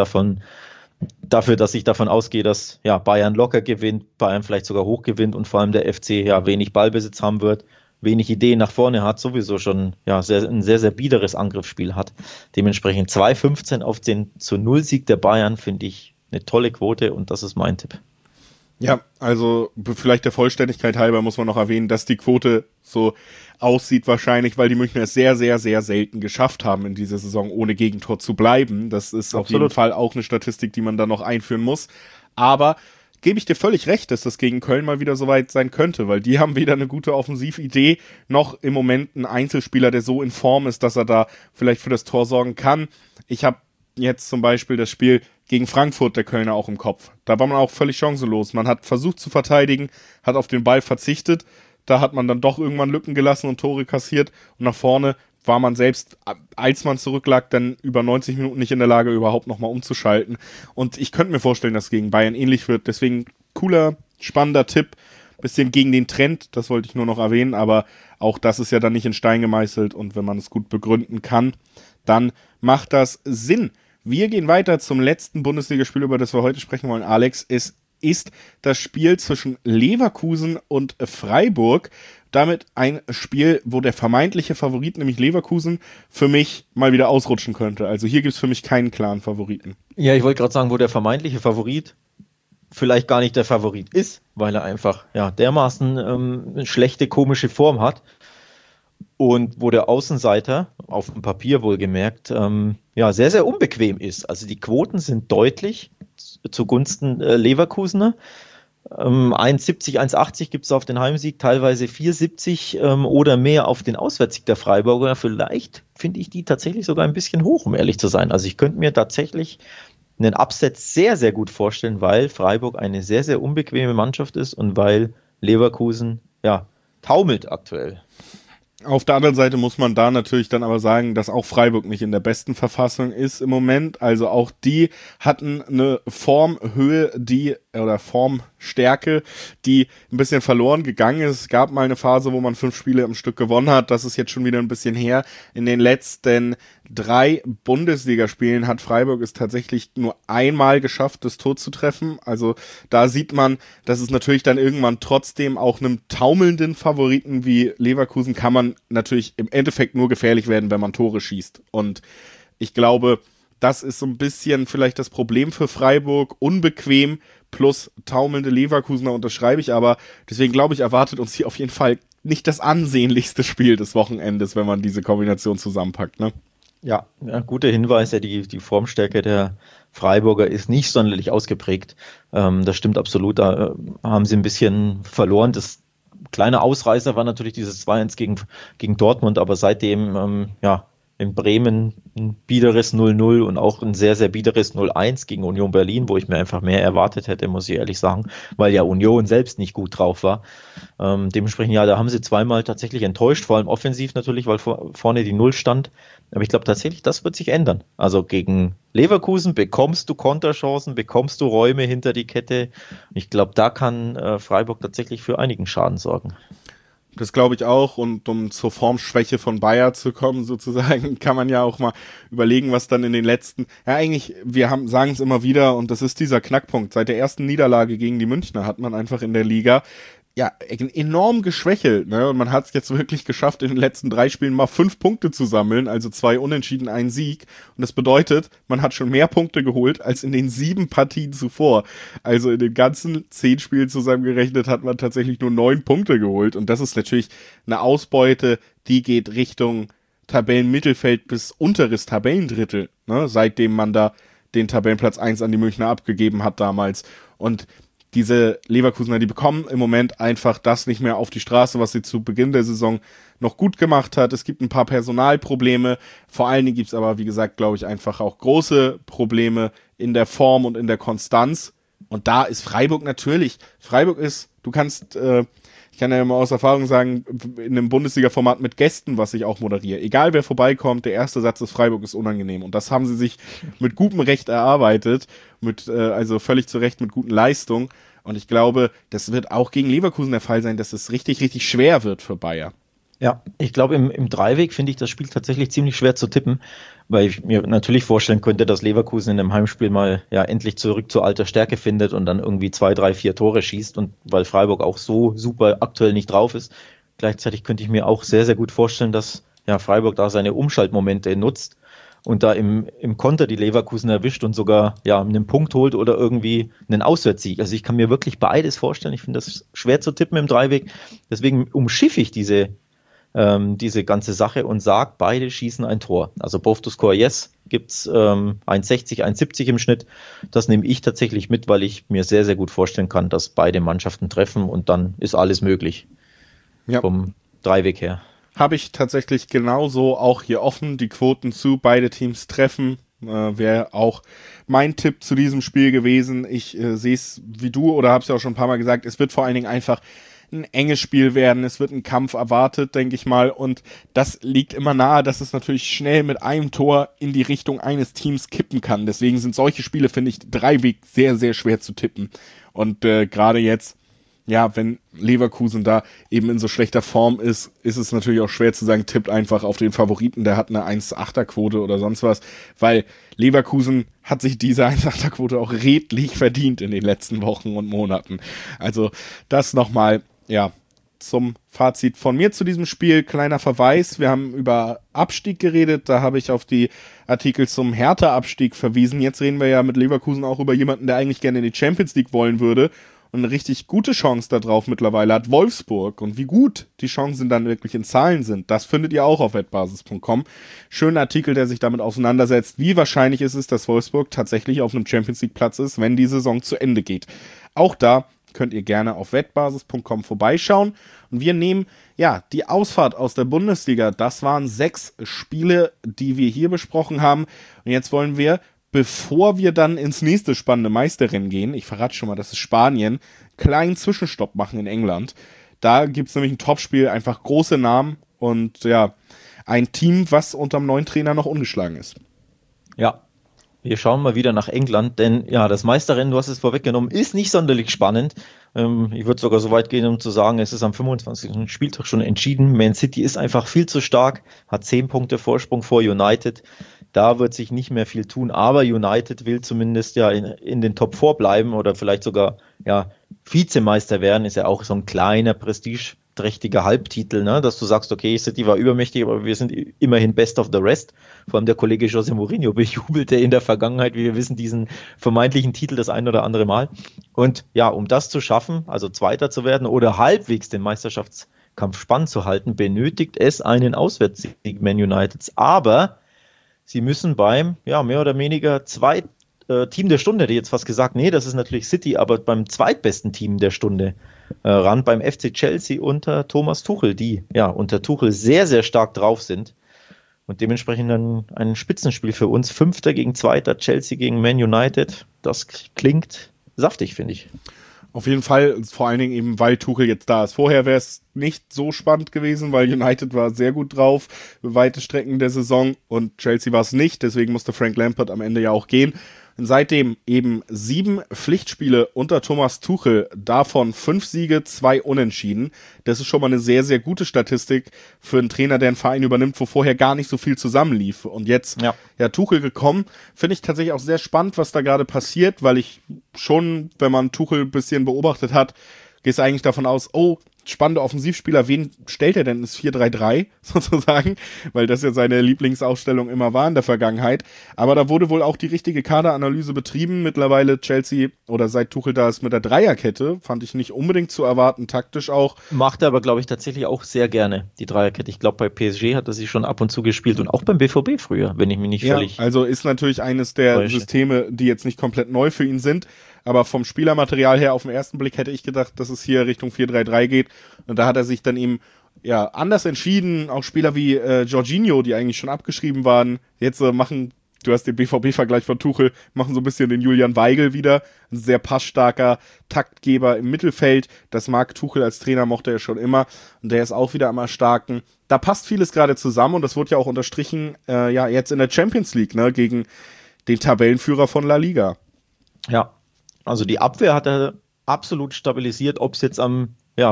dafür, dass ich davon ausgehe, dass Bayern locker gewinnt, Bayern vielleicht sogar hoch gewinnt und vor allem der FC wenig Ballbesitz haben wird. wenig Ideen nach vorne hat, sowieso schon ein sehr, sehr biederes Angriffsspiel hat. Dementsprechend 2,15 auf den zu-0-Sieg der Bayern finde ich eine tolle Quote und das ist mein Tipp. Ja, also vielleicht der Vollständigkeit halber muss man noch erwähnen, dass die Quote so aussieht wahrscheinlich, weil die Münchner es sehr, sehr, sehr selten geschafft haben, in dieser Saison ohne Gegentor zu bleiben. Das ist auf jeden Fall auch eine Statistik, die man da noch einführen muss. Aber gebe ich dir völlig recht, dass das gegen Köln mal wieder soweit sein könnte, weil die haben weder eine gute Offensividee, noch im Moment einen Einzelspieler, der so in Form ist, dass er da vielleicht für das Tor sorgen kann. Ich habe jetzt zum Beispiel das Spiel gegen Frankfurt der Kölner auch im Kopf. Da war man auch völlig chancenlos. Man hat versucht zu verteidigen, hat auf den Ball verzichtet, da hat man dann doch irgendwann Lücken gelassen und Tore kassiert und nach vorne war man selbst, als man zurücklag, dann über 90 Minuten nicht in der Lage, überhaupt nochmal umzuschalten. Und ich könnte mir vorstellen, dass es gegen Bayern ähnlich wird. Deswegen cooler, spannender Tipp. Bisschen gegen den Trend, das wollte ich nur noch erwähnen, aber auch das ist ja dann nicht in Stein gemeißelt und wenn man es gut begründen kann, dann macht das Sinn. Wir gehen weiter zum letzten Bundesligaspiel, über das wir heute sprechen wollen, Alex. Es ist das Spiel zwischen Leverkusen und Freiburg. Damit ein Spiel, wo der vermeintliche Favorit, nämlich Leverkusen, für mich mal wieder ausrutschen könnte. Also hier gibt es für mich keinen klaren Favoriten. Ja, ich wollte gerade sagen, wo der vermeintliche Favorit vielleicht gar nicht der Favorit ist, weil er einfach dermaßen eine schlechte, komische Form hat. Und wo der Außenseiter, auf dem Papier wohlgemerkt, sehr, sehr unbequem ist. Also die Quoten sind deutlich zugunsten Leverkusener. 1,70, 1,80 gibt es auf den Heimsieg, teilweise 4,70 oder mehr auf den Auswärtssieg der Freiburger. Vielleicht finde ich die tatsächlich sogar ein bisschen hoch, um ehrlich zu sein. Also ich könnte mir tatsächlich einen Upset sehr, sehr gut vorstellen, weil Freiburg eine sehr, sehr unbequeme Mannschaft ist und weil Leverkusen taumelt aktuell. Auf der anderen Seite muss man da natürlich dann aber sagen, dass auch Freiburg nicht in der besten Verfassung ist im Moment. Also auch die hatten eine Formhöhe, oder Formstärke, die ein bisschen verloren gegangen ist. Es gab mal eine Phase, wo man 5 Spiele am Stück gewonnen hat. Das ist jetzt schon wieder ein bisschen her. In den letzten 3 Bundesligaspielen hat Freiburg es tatsächlich nur einmal geschafft, das Tor zu treffen. Also da sieht man, dass es natürlich dann irgendwann trotzdem auch einem taumelnden Favoriten wie Leverkusen kann man natürlich im Endeffekt nur gefährlich werden, wenn man Tore schießt. Und ich glaube, das ist so ein bisschen vielleicht das Problem für Freiburg. Unbequem plus taumelnde Leverkusener unterschreibe ich, aber deswegen glaube ich, erwartet uns hier auf jeden Fall nicht das ansehnlichste Spiel des Wochenendes, wenn man diese Kombination zusammenpackt, ne? Ja, guter Hinweis, die Formstärke der Freiburger ist nicht sonderlich ausgeprägt. Das stimmt absolut, da haben sie ein bisschen verloren. Das kleine Ausreißer war natürlich dieses 2-1 gegen Dortmund, aber seitdem in Bremen ein biederes 0-0 und auch ein sehr, sehr biederes 0-1 gegen Union Berlin, wo ich mir einfach mehr erwartet hätte, muss ich ehrlich sagen, weil ja Union selbst nicht gut drauf war. Dementsprechend, da haben sie zweimal tatsächlich enttäuscht, vor allem offensiv natürlich, weil vorne die Null stand. Aber ich glaube tatsächlich, das wird sich ändern. Also gegen Leverkusen bekommst du Konterchancen, bekommst du Räume hinter die Kette. Ich glaube, da kann Freiburg tatsächlich für einigen Schaden sorgen. Das glaube ich auch, und um zur Formschwäche von Bayer zu kommen sozusagen, kann man ja auch mal überlegen, was dann in den letzten, sagen es immer wieder, und das ist dieser Knackpunkt, seit der ersten Niederlage gegen die Münchner hat man einfach in der Liga enorm geschwächelt, ne? Und man hat es jetzt wirklich geschafft, in den letzten 3 Spielen mal 5 Punkte zu sammeln, also 2 Unentschieden, 1 Sieg. Und das bedeutet, man hat schon mehr Punkte geholt als in den 7 Partien zuvor. Also in den ganzen 10 Spielen zusammengerechnet hat man tatsächlich nur 9 Punkte geholt. Und das ist natürlich eine Ausbeute, die geht Richtung Tabellenmittelfeld bis unteres Tabellendrittel, ne? Seitdem man da den Tabellenplatz 1 an die Münchner abgegeben hat damals. Und diese Leverkusener, die bekommen im Moment einfach das nicht mehr auf die Straße, was sie zu Beginn der Saison noch gut gemacht hat. Es gibt ein paar Personalprobleme. Vor allen Dingen gibt es aber, wie gesagt, glaube ich, einfach auch große Probleme in der Form und in der Konstanz. Und da ist Freiburg natürlich. Freiburg ist, ich kann ja immer aus Erfahrung sagen, in einem Bundesliga-Format mit Gästen, was ich auch moderiere. Egal wer vorbeikommt, der erste Satz ist, Freiburg ist unangenehm. Und das haben sie sich mit gutem Recht erarbeitet, also völlig zu Recht mit guten Leistungen. Und ich glaube, das wird auch gegen Leverkusen der Fall sein, dass es richtig, richtig schwer wird für Bayer. Ja, ich glaube, im Dreiweg finde ich das Spiel tatsächlich ziemlich schwer zu tippen, weil ich mir natürlich vorstellen könnte, dass Leverkusen in einem Heimspiel mal endlich zurück zur alter Stärke findet und dann irgendwie 2, 3, 4 Tore schießt, und weil Freiburg auch so super aktuell nicht drauf ist. Gleichzeitig könnte ich mir auch sehr, sehr gut vorstellen, dass Freiburg da seine Umschaltmomente nutzt und da im Konter die Leverkusen erwischt und sogar einen Punkt holt oder irgendwie einen Auswärtssieg. Also ich kann mir wirklich beides vorstellen. Ich finde das schwer zu tippen im Dreiweg. Deswegen umschiffe ich diese ganze Sache und sage, beide schießen ein Tor. Also both to score yes gibt es 1,60, 1,70 im Schnitt. Das nehme ich tatsächlich mit, weil ich mir sehr, sehr gut vorstellen kann, dass beide Mannschaften treffen und dann ist alles möglich. Ja. Vom Dreiweg her. Habe ich tatsächlich genauso auch hier offen, die Quoten zu, beide Teams treffen. Wäre auch mein Tipp zu diesem Spiel gewesen. Ich sehe es wie du oder habe es ja auch schon ein paar Mal gesagt, es wird vor allen Dingen einfach ein enges Spiel werden, es wird ein Kampf erwartet, denke ich mal, und das liegt immer nahe, dass es natürlich schnell mit einem Tor in die Richtung eines Teams kippen kann. Deswegen sind solche Spiele, finde ich, Dreiweg sehr, sehr schwer zu tippen. Und gerade jetzt, wenn Leverkusen da eben in so schlechter Form ist, ist es natürlich auch schwer zu sagen, tippt einfach auf den Favoriten, der hat eine 1,8er-Quote oder sonst was, weil Leverkusen hat sich diese 1,8er-Quote auch redlich verdient in den letzten Wochen und Monaten. Also das nochmal, zum Fazit von mir zu diesem Spiel. Kleiner Verweis, wir haben über Abstieg geredet, da habe ich auf die Artikel zum Hertha-Abstieg verwiesen. Jetzt reden wir ja mit Leverkusen auch über jemanden, der eigentlich gerne in die Champions League wollen würde und eine richtig gute Chance darauf mittlerweile hat, Wolfsburg. Und wie gut die Chancen dann wirklich in Zahlen sind, das findet ihr auch auf wettbasis.com. Schöner Artikel, der sich damit auseinandersetzt, wie wahrscheinlich ist es, dass Wolfsburg tatsächlich auf einem Champions League Platz ist, wenn die Saison zu Ende geht. Auch da könnt ihr gerne auf wettbasis.com vorbeischauen. Und wir nehmen, die Ausfahrt aus der Bundesliga. Das waren 6 Spiele, die wir hier besprochen haben. Und jetzt wollen wir, bevor wir dann ins nächste spannende Meisterrennen gehen, ich verrate schon mal, das ist Spanien, kleinen Zwischenstopp machen in England. Da gibt es nämlich ein Topspiel, einfach große Namen und ein Team, was unterm neuen Trainer noch ungeschlagen ist. Ja, wir schauen mal wieder nach England, denn das Meisterrennen, du hast es vorweggenommen, ist nicht sonderlich spannend. Ich würde sogar so weit gehen, um zu sagen, es ist am 25. Spieltag schon entschieden. Man City ist einfach viel zu stark, hat 10 Punkte Vorsprung vor United. Da wird sich nicht mehr viel tun, aber United will zumindest in den Top 4 bleiben oder vielleicht sogar Vizemeister werden, ist ja auch so ein kleiner prestigeträchtiger Halbtitel, ne? Dass du sagst, okay, City war übermächtig, aber wir sind immerhin best of the rest. Vor allem der Kollege José Mourinho bejubelte in der Vergangenheit, wie wir wissen, diesen vermeintlichen Titel das ein oder andere Mal. Und um das zu schaffen, also Zweiter zu werden oder halbwegs den Meisterschaftskampf spannend zu halten, benötigt es einen Auswärtssieg Man Uniteds, aber sie müssen beim, mehr oder weniger Team der Stunde, hätte ich jetzt fast gesagt, nee, das ist natürlich City, aber beim zweitbesten Team der Stunde ran, beim FC Chelsea unter Thomas Tuchel, die unter Tuchel sehr, sehr stark drauf sind und dementsprechend dann ein Spitzenspiel für uns. 5. gegen 2. Chelsea gegen Man United, das klingt saftig, finde ich. Auf jeden Fall, vor allen Dingen eben, weil Tuchel jetzt da ist. Vorher wäre es nicht so spannend gewesen, weil United war sehr gut drauf, weite Strecken der Saison und Chelsea war es nicht, deswegen musste Frank Lampard am Ende ja auch gehen. Und seitdem eben 7 Pflichtspiele unter Thomas Tuchel, davon 5 Siege, 2 Unentschieden. Das ist schon mal eine sehr, sehr gute Statistik für einen Trainer, der einen Verein übernimmt, wo vorher gar nicht so viel zusammenlief. Und jetzt, Tuchel gekommen, finde ich tatsächlich auch sehr spannend, was da gerade passiert, weil ich schon, wenn man Tuchel ein bisschen beobachtet hat, gehst du eigentlich davon aus, spannende Offensivspieler, wen stellt er denn ins 4-3-3 sozusagen, weil das ja seine Lieblingsaufstellung immer war in der Vergangenheit, aber da wurde wohl auch die richtige Kaderanalyse betrieben, mittlerweile Chelsea oder seit Tuchel da ist mit der Dreierkette, fand ich nicht unbedingt zu erwarten, taktisch auch. Macht er aber, glaube ich, tatsächlich auch sehr gerne, die Dreierkette. Ich glaube, bei PSG hat er sie schon ab und zu gespielt und auch beim BVB früher, wenn ich mich nicht völlig... Also ist natürlich eines der Systeme, die jetzt nicht komplett neu für ihn sind, aber vom Spielermaterial her auf den ersten Blick hätte ich gedacht, dass es hier Richtung 4-3-3 geht. Und da hat er sich dann eben anders entschieden. Auch Spieler wie Jorginho, die eigentlich schon abgeschrieben waren, jetzt machen, du hast den BVB-Vergleich von Tuchel, machen so ein bisschen den Julian Weigl wieder. Ein sehr passstarker Taktgeber im Mittelfeld. Das mag Tuchel als Trainer, mochte er schon immer. Und der ist auch wieder am Erstarken. Da passt vieles gerade zusammen und das wurde ja auch unterstrichen, jetzt in der Champions League, ne, gegen den Tabellenführer von La Liga. Ja. Also die Abwehr hat er absolut stabilisiert, ob es jetzt an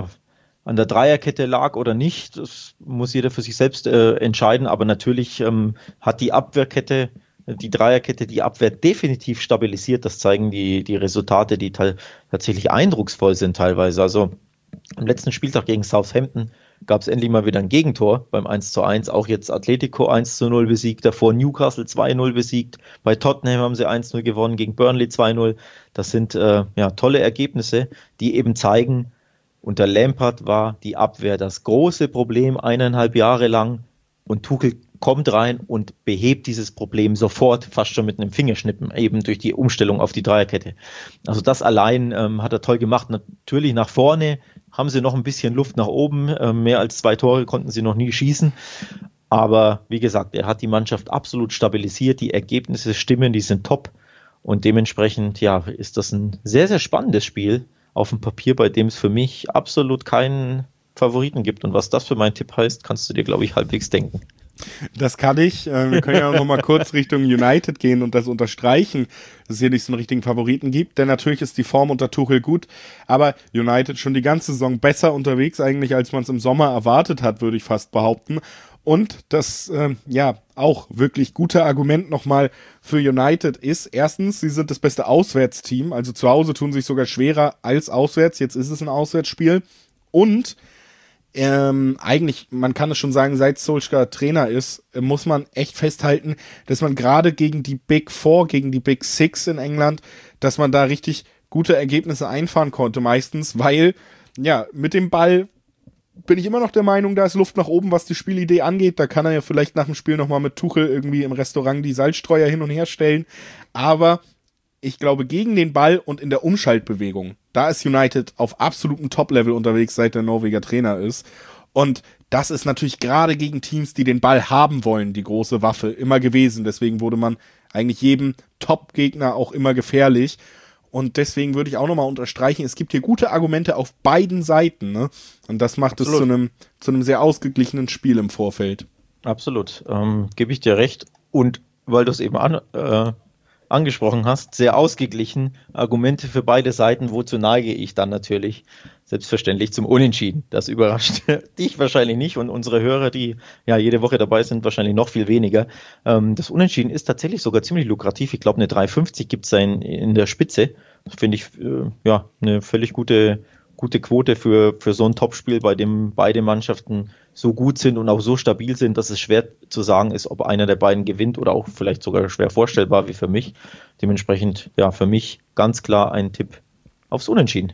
der Dreierkette lag oder nicht, das muss jeder für sich selbst entscheiden, aber natürlich hat die Abwehrkette, die Dreierkette, die Abwehr definitiv stabilisiert, das zeigen die Resultate, die tatsächlich eindrucksvoll sind teilweise. Also am letzten Spieltag gegen Southampton gab es endlich mal wieder ein Gegentor beim 1:1. Auch jetzt Atletico 1:0 besiegt, davor Newcastle 2:0 besiegt. Bei Tottenham haben sie 1:0 gewonnen, gegen Burnley 2:0. Das sind tolle Ergebnisse, die eben zeigen, unter Lampard war die Abwehr das große Problem 1,5 Jahre lang und Tuchel kommt rein und behebt dieses Problem sofort, fast schon mit einem Fingerschnippen, eben durch die Umstellung auf die Dreierkette. Also das allein hat er toll gemacht. Natürlich nach vorne haben sie noch ein bisschen Luft nach oben. Mehr als 2 Tore konnten sie noch nie schießen. Aber wie gesagt, er hat die Mannschaft absolut stabilisiert. Die Ergebnisse stimmen, die sind top. Und dementsprechend ist das ein sehr, sehr spannendes Spiel auf dem Papier, bei dem es für mich absolut keinen Favoriten gibt. Und was das für meinen Tipp heißt, kannst du dir, glaube ich, halbwegs denken. Das kann ich. Wir können ja noch mal kurz Richtung United gehen und das unterstreichen, dass es hier nicht so einen richtigen Favoriten gibt, denn natürlich ist die Form unter Tuchel gut, aber United schon die ganze Saison besser unterwegs eigentlich, als man es im Sommer erwartet hat, würde ich fast behaupten. Und das auch wirklich gute Argument nochmal für United ist, erstens, sie sind das beste Auswärtsteam, also zu Hause tun sie sich sogar schwerer als auswärts, jetzt ist es ein Auswärtsspiel und eigentlich, man kann es schon sagen, seit Solskjaer Trainer ist, muss man echt festhalten, dass man gerade gegen die Big Four, gegen die Big Six in England, dass man da richtig gute Ergebnisse einfahren konnte meistens, weil, mit dem Ball bin ich immer noch der Meinung, da ist Luft nach oben, was die Spielidee angeht. Da kann er ja vielleicht nach dem Spiel nochmal mit Tuchel irgendwie im Restaurant die Salzstreuer hin und her stellen. Aber ich glaube, gegen den Ball und in der Umschaltbewegung, da ist United auf absolutem Top-Level unterwegs, seit der Norweger Trainer ist. Und das ist natürlich gerade gegen Teams, die den Ball haben wollen, die große Waffe immer gewesen. Deswegen wurde man eigentlich jedem Top-Gegner auch immer gefährlich. Und deswegen würde ich auch nochmal unterstreichen, es gibt hier gute Argumente auf beiden Seiten, ne? Und das macht es zu einem sehr ausgeglichenen Spiel im Vorfeld. Absolut, gebe ich dir recht. Und weil du es eben angesprochen hast, sehr ausgeglichen, Argumente für beide Seiten, wozu neige ich dann natürlich selbstverständlich zum Unentschieden. Das überrascht dich wahrscheinlich nicht und unsere Hörer, die jede Woche dabei sind, wahrscheinlich noch viel weniger. Das Unentschieden ist tatsächlich sogar ziemlich lukrativ. Ich glaube, eine 3,50 gibt es in der Spitze. Das finde ich eine völlig gute Quote für so ein Topspiel, bei dem beide Mannschaften so gut sind und auch so stabil sind, dass es schwer zu sagen ist, ob einer der beiden gewinnt oder auch vielleicht sogar schwer vorstellbar wie für mich. Dementsprechend, für mich ganz klar ein Tipp aufs Unentschieden.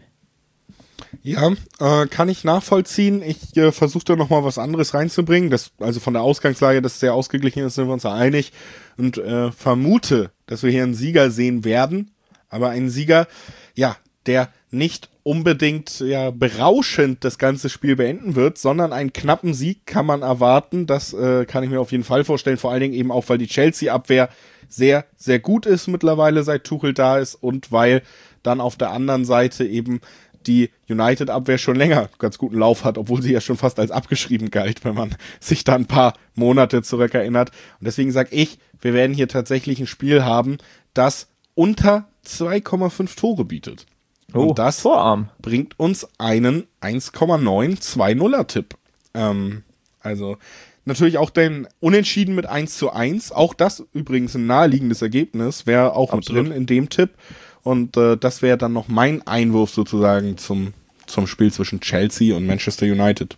Ja, kann ich nachvollziehen. Ich versuche da nochmal was anderes reinzubringen. Also von der Ausgangslage, dass es sehr ausgeglichen ist, sind wir uns da einig. Und vermute, dass wir hier einen Sieger sehen werden. Aber einen Sieger, der nicht unbedingt berauschend das ganze Spiel beenden wird, sondern einen knappen Sieg kann man erwarten. Das kann ich mir auf jeden Fall vorstellen. Vor allen Dingen eben auch, weil die Chelsea-Abwehr sehr, sehr gut ist mittlerweile, seit Tuchel da ist und weil dann auf der anderen Seite eben die United-Abwehr schon länger ganz guten Lauf hat, obwohl sie ja schon fast als abgeschrieben galt, wenn man sich da ein paar Monate zurückerinnert. Und deswegen sage ich, wir werden hier tatsächlich ein Spiel haben, das unter 2,5 Tore bietet. Und das Vorarm bringt uns einen 1,920er-Tipp. Also natürlich auch den Unentschieden mit 1:1. Auch das übrigens ein naheliegendes Ergebnis, wäre auch mit drin in dem Tipp. Und das wäre dann noch mein Einwurf sozusagen zum Spiel zwischen Chelsea und Manchester United.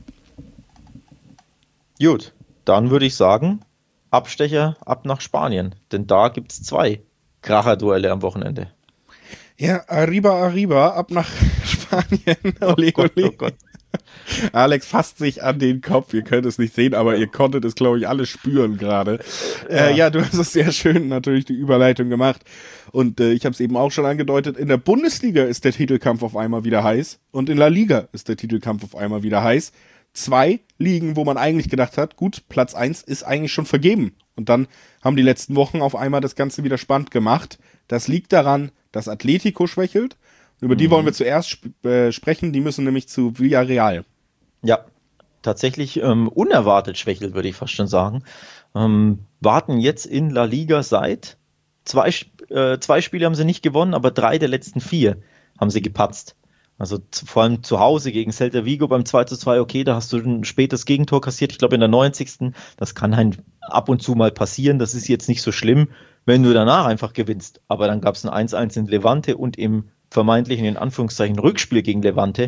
Gut, dann würde ich sagen, Abstecher ab nach Spanien. Denn da gibt es 2 Kracher-Duelle am Wochenende. Ja, arriba, ab nach Spanien. Ole, Oh ole. Gott. Alex fasst sich an den Kopf, ihr könnt es nicht sehen, aber ihr konntet es, glaube ich, alle spüren gerade. Du hast es sehr schön natürlich die Überleitung gemacht. Und ich habe es eben auch schon angedeutet, in der Bundesliga ist der Titelkampf auf einmal wieder heiß und in La Liga ist der Titelkampf auf einmal wieder heiß. 2 Ligen, wo man eigentlich gedacht hat, gut, Platz 1 ist eigentlich schon vergeben. Und dann haben die letzten Wochen auf einmal das Ganze wieder spannend gemacht. Das liegt daran, dass Atletico schwächelt. Über die wollen wir zuerst sprechen. Die müssen nämlich zu Villarreal. Ja, tatsächlich unerwartet schwächelt, würde ich fast schon sagen. Warten jetzt in La Liga seit 2 Spiele haben sie nicht gewonnen, aber 3 der letzten 4 haben sie gepatzt. Also vor allem zu Hause gegen Celta Vigo beim 2:2, okay, da hast du ein spätes Gegentor kassiert, ich glaube in der 90. Das kann ab und zu mal passieren, das ist jetzt nicht so schlimm, wenn du danach einfach gewinnst. Aber dann gab es ein 1:1 in Levante und im vermeintlichen, in Anführungszeichen, Rückspiel gegen Levante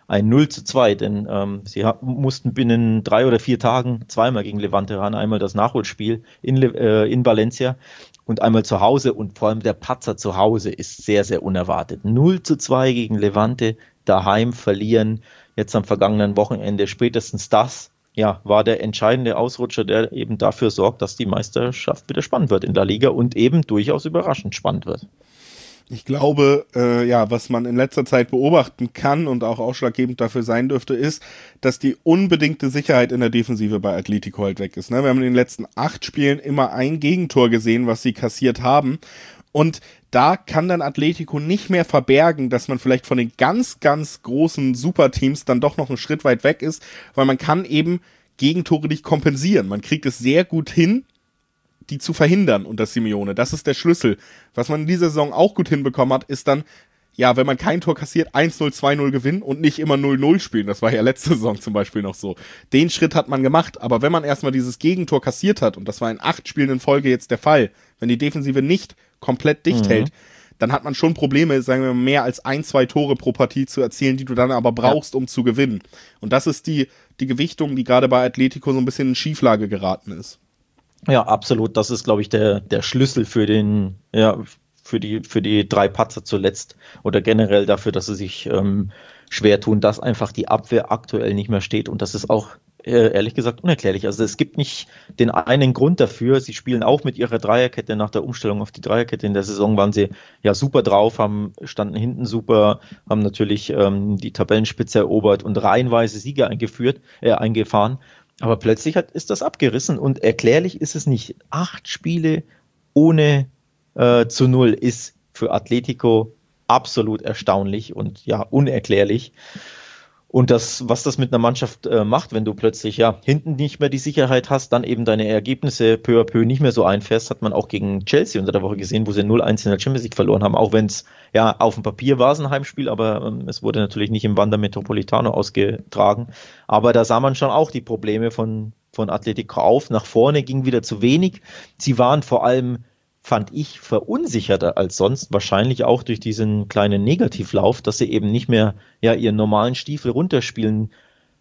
ein 0:2, denn sie mussten binnen 3 oder 4 Tagen zweimal gegen Levante ran, einmal das Nachholspiel in Valencia und einmal zu Hause, und vor allem der Patzer zu Hause ist sehr, sehr unerwartet. 0:2 gegen Levante, daheim verlieren, jetzt am vergangenen Wochenende, spätestens das, ja, war der entscheidende Ausrutscher, der eben dafür sorgt, dass die Meisterschaft wieder spannend wird in der Liga und eben durchaus überraschend spannend wird. Ich glaube, was man in letzter Zeit beobachten kann und auch ausschlaggebend dafür sein dürfte, ist, dass die unbedingte Sicherheit in der Defensive bei Atletico halt weg ist. Ne? Wir haben in den letzten 8 Spielen immer ein Gegentor gesehen, was sie kassiert haben. Und da kann dann Atletico nicht mehr verbergen, dass man vielleicht von den ganz, ganz großen Superteams dann doch noch einen Schritt weit weg ist, weil man kann eben Gegentore nicht kompensieren. Man kriegt es sehr gut hin, die zu verhindern unter Simeone. Das ist der Schlüssel. Was man in dieser Saison auch gut hinbekommen hat, ist dann, ja, wenn man kein Tor kassiert, 1-0, 2-0 gewinnen und nicht immer 0-0 spielen. Das war ja letzte Saison zum Beispiel noch so. Den Schritt hat man gemacht. Aber wenn man erstmal dieses Gegentor kassiert hat, und das war in 8 Spielen in Folge jetzt der Fall, wenn die Defensive nicht komplett dicht hält, dann hat man schon Probleme, sagen wir mal, mehr als 1-2 Tore pro Partie zu erzielen, die du dann aber brauchst, um zu gewinnen. Und das ist die Gewichtung, die gerade bei Atletico so ein bisschen in Schieflage geraten ist. Ja, absolut. Das ist, glaube ich, der Schlüssel für die 3 Patzer zuletzt oder generell dafür, dass sie sich schwer tun, dass einfach die Abwehr aktuell nicht mehr steht. Und das ist auch ehrlich gesagt unerklärlich. Also es gibt nicht den einen Grund dafür. Sie spielen auch mit ihrer Dreierkette. Nach der Umstellung auf die Dreierkette in der Saison waren sie ja super drauf, standen hinten super, haben natürlich die Tabellenspitze erobert und reihenweise Siege eingefahren. Aber plötzlich ist das abgerissen und erklärlich ist es nicht. 8 Spiele ohne zu 0 ist für Atletico absolut erstaunlich und ja, unerklärlich. Und was das mit einer Mannschaft macht, wenn du plötzlich hinten nicht mehr die Sicherheit hast, dann eben deine Ergebnisse peu à peu nicht mehr so einfährst, hat man auch gegen Chelsea unter der Woche gesehen, wo sie 0-1 in der Champions League verloren haben, auch wenn es auf dem Papier war es ein Heimspiel, aber es wurde natürlich nicht im Wanda Metropolitano ausgetragen. Aber da sah man schon auch die Probleme von Atletico auf. Nach vorne ging wieder zu wenig. Sie waren vor allem, fand ich, verunsicherter als sonst, wahrscheinlich auch durch diesen kleinen Negativlauf, dass sie eben nicht mehr ihren normalen Stiefel runterspielten,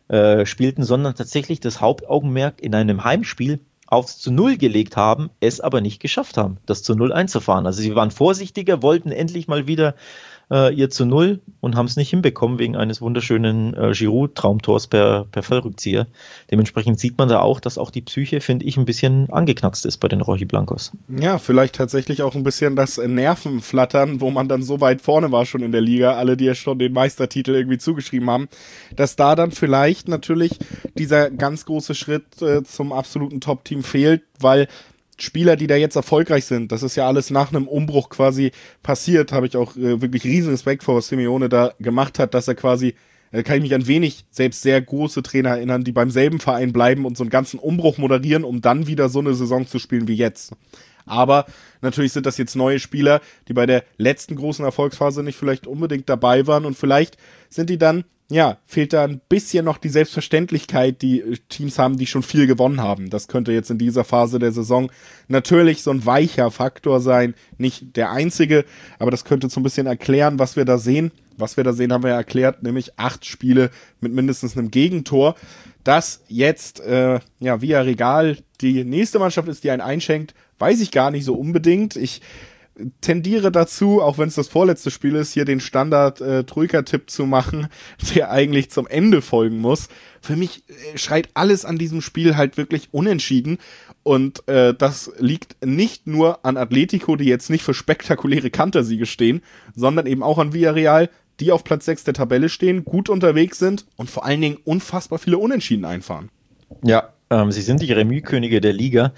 sondern tatsächlich das Hauptaugenmerk in einem Heimspiel aufs zu 0 gelegt haben, es aber nicht geschafft haben, das zu 0 einzufahren. Also sie waren vorsichtiger, wollten endlich mal wieder ihr zu 0 und haben es nicht hinbekommen wegen eines wunderschönen Giroud-Traumtors per Fallrückzieher. Dementsprechend sieht man da auch, dass auch die Psyche, finde ich, ein bisschen angeknackst ist bei den Rojiblancos. Ja, vielleicht tatsächlich auch ein bisschen das Nervenflattern, wo man dann so weit vorne war schon in der Liga, alle, die ja schon den Meistertitel irgendwie zugeschrieben haben, dass da dann vielleicht natürlich dieser ganz große Schritt zum absoluten Top-Team fehlt, weil Spieler, die da jetzt erfolgreich sind, das ist ja alles nach einem Umbruch quasi passiert, habe ich auch wirklich riesen Respekt vor, was Simeone da gemacht hat, dass er quasi, kann ich mich an wenig selbst sehr große Trainer erinnern, die beim selben Verein bleiben und so einen ganzen Umbruch moderieren, um dann wieder so eine Saison zu spielen wie jetzt. Aber natürlich sind das jetzt neue Spieler, die bei der letzten großen Erfolgsphase nicht vielleicht unbedingt dabei waren und vielleicht sind die dann, fehlt da ein bisschen noch die Selbstverständlichkeit, die Teams haben, die schon viel gewonnen haben. Das könnte jetzt in dieser Phase der Saison natürlich so ein weicher Faktor sein. Nicht der einzige, aber das könnte so ein bisschen erklären, was wir da sehen. Was wir da sehen, haben wir ja erklärt, nämlich 8 Spiele mit mindestens einem Gegentor. Dass jetzt, Villarreal die nächste Mannschaft ist, die einen einschenkt, weiß ich gar nicht so unbedingt. Ich tendiere dazu, auch wenn es das vorletzte Spiel ist, hier den Standard-Troika-Tipp zu machen, der eigentlich zum Ende folgen muss. Für mich schreit alles an diesem Spiel halt wirklich unentschieden und das liegt nicht nur an Atletico, die jetzt nicht für spektakuläre Kantersiege stehen, sondern eben auch an Villarreal, die auf Platz 6 der Tabelle stehen, gut unterwegs sind und vor allen Dingen unfassbar viele Unentschieden einfahren. Ja, sie sind die Remis-Könige der Liga,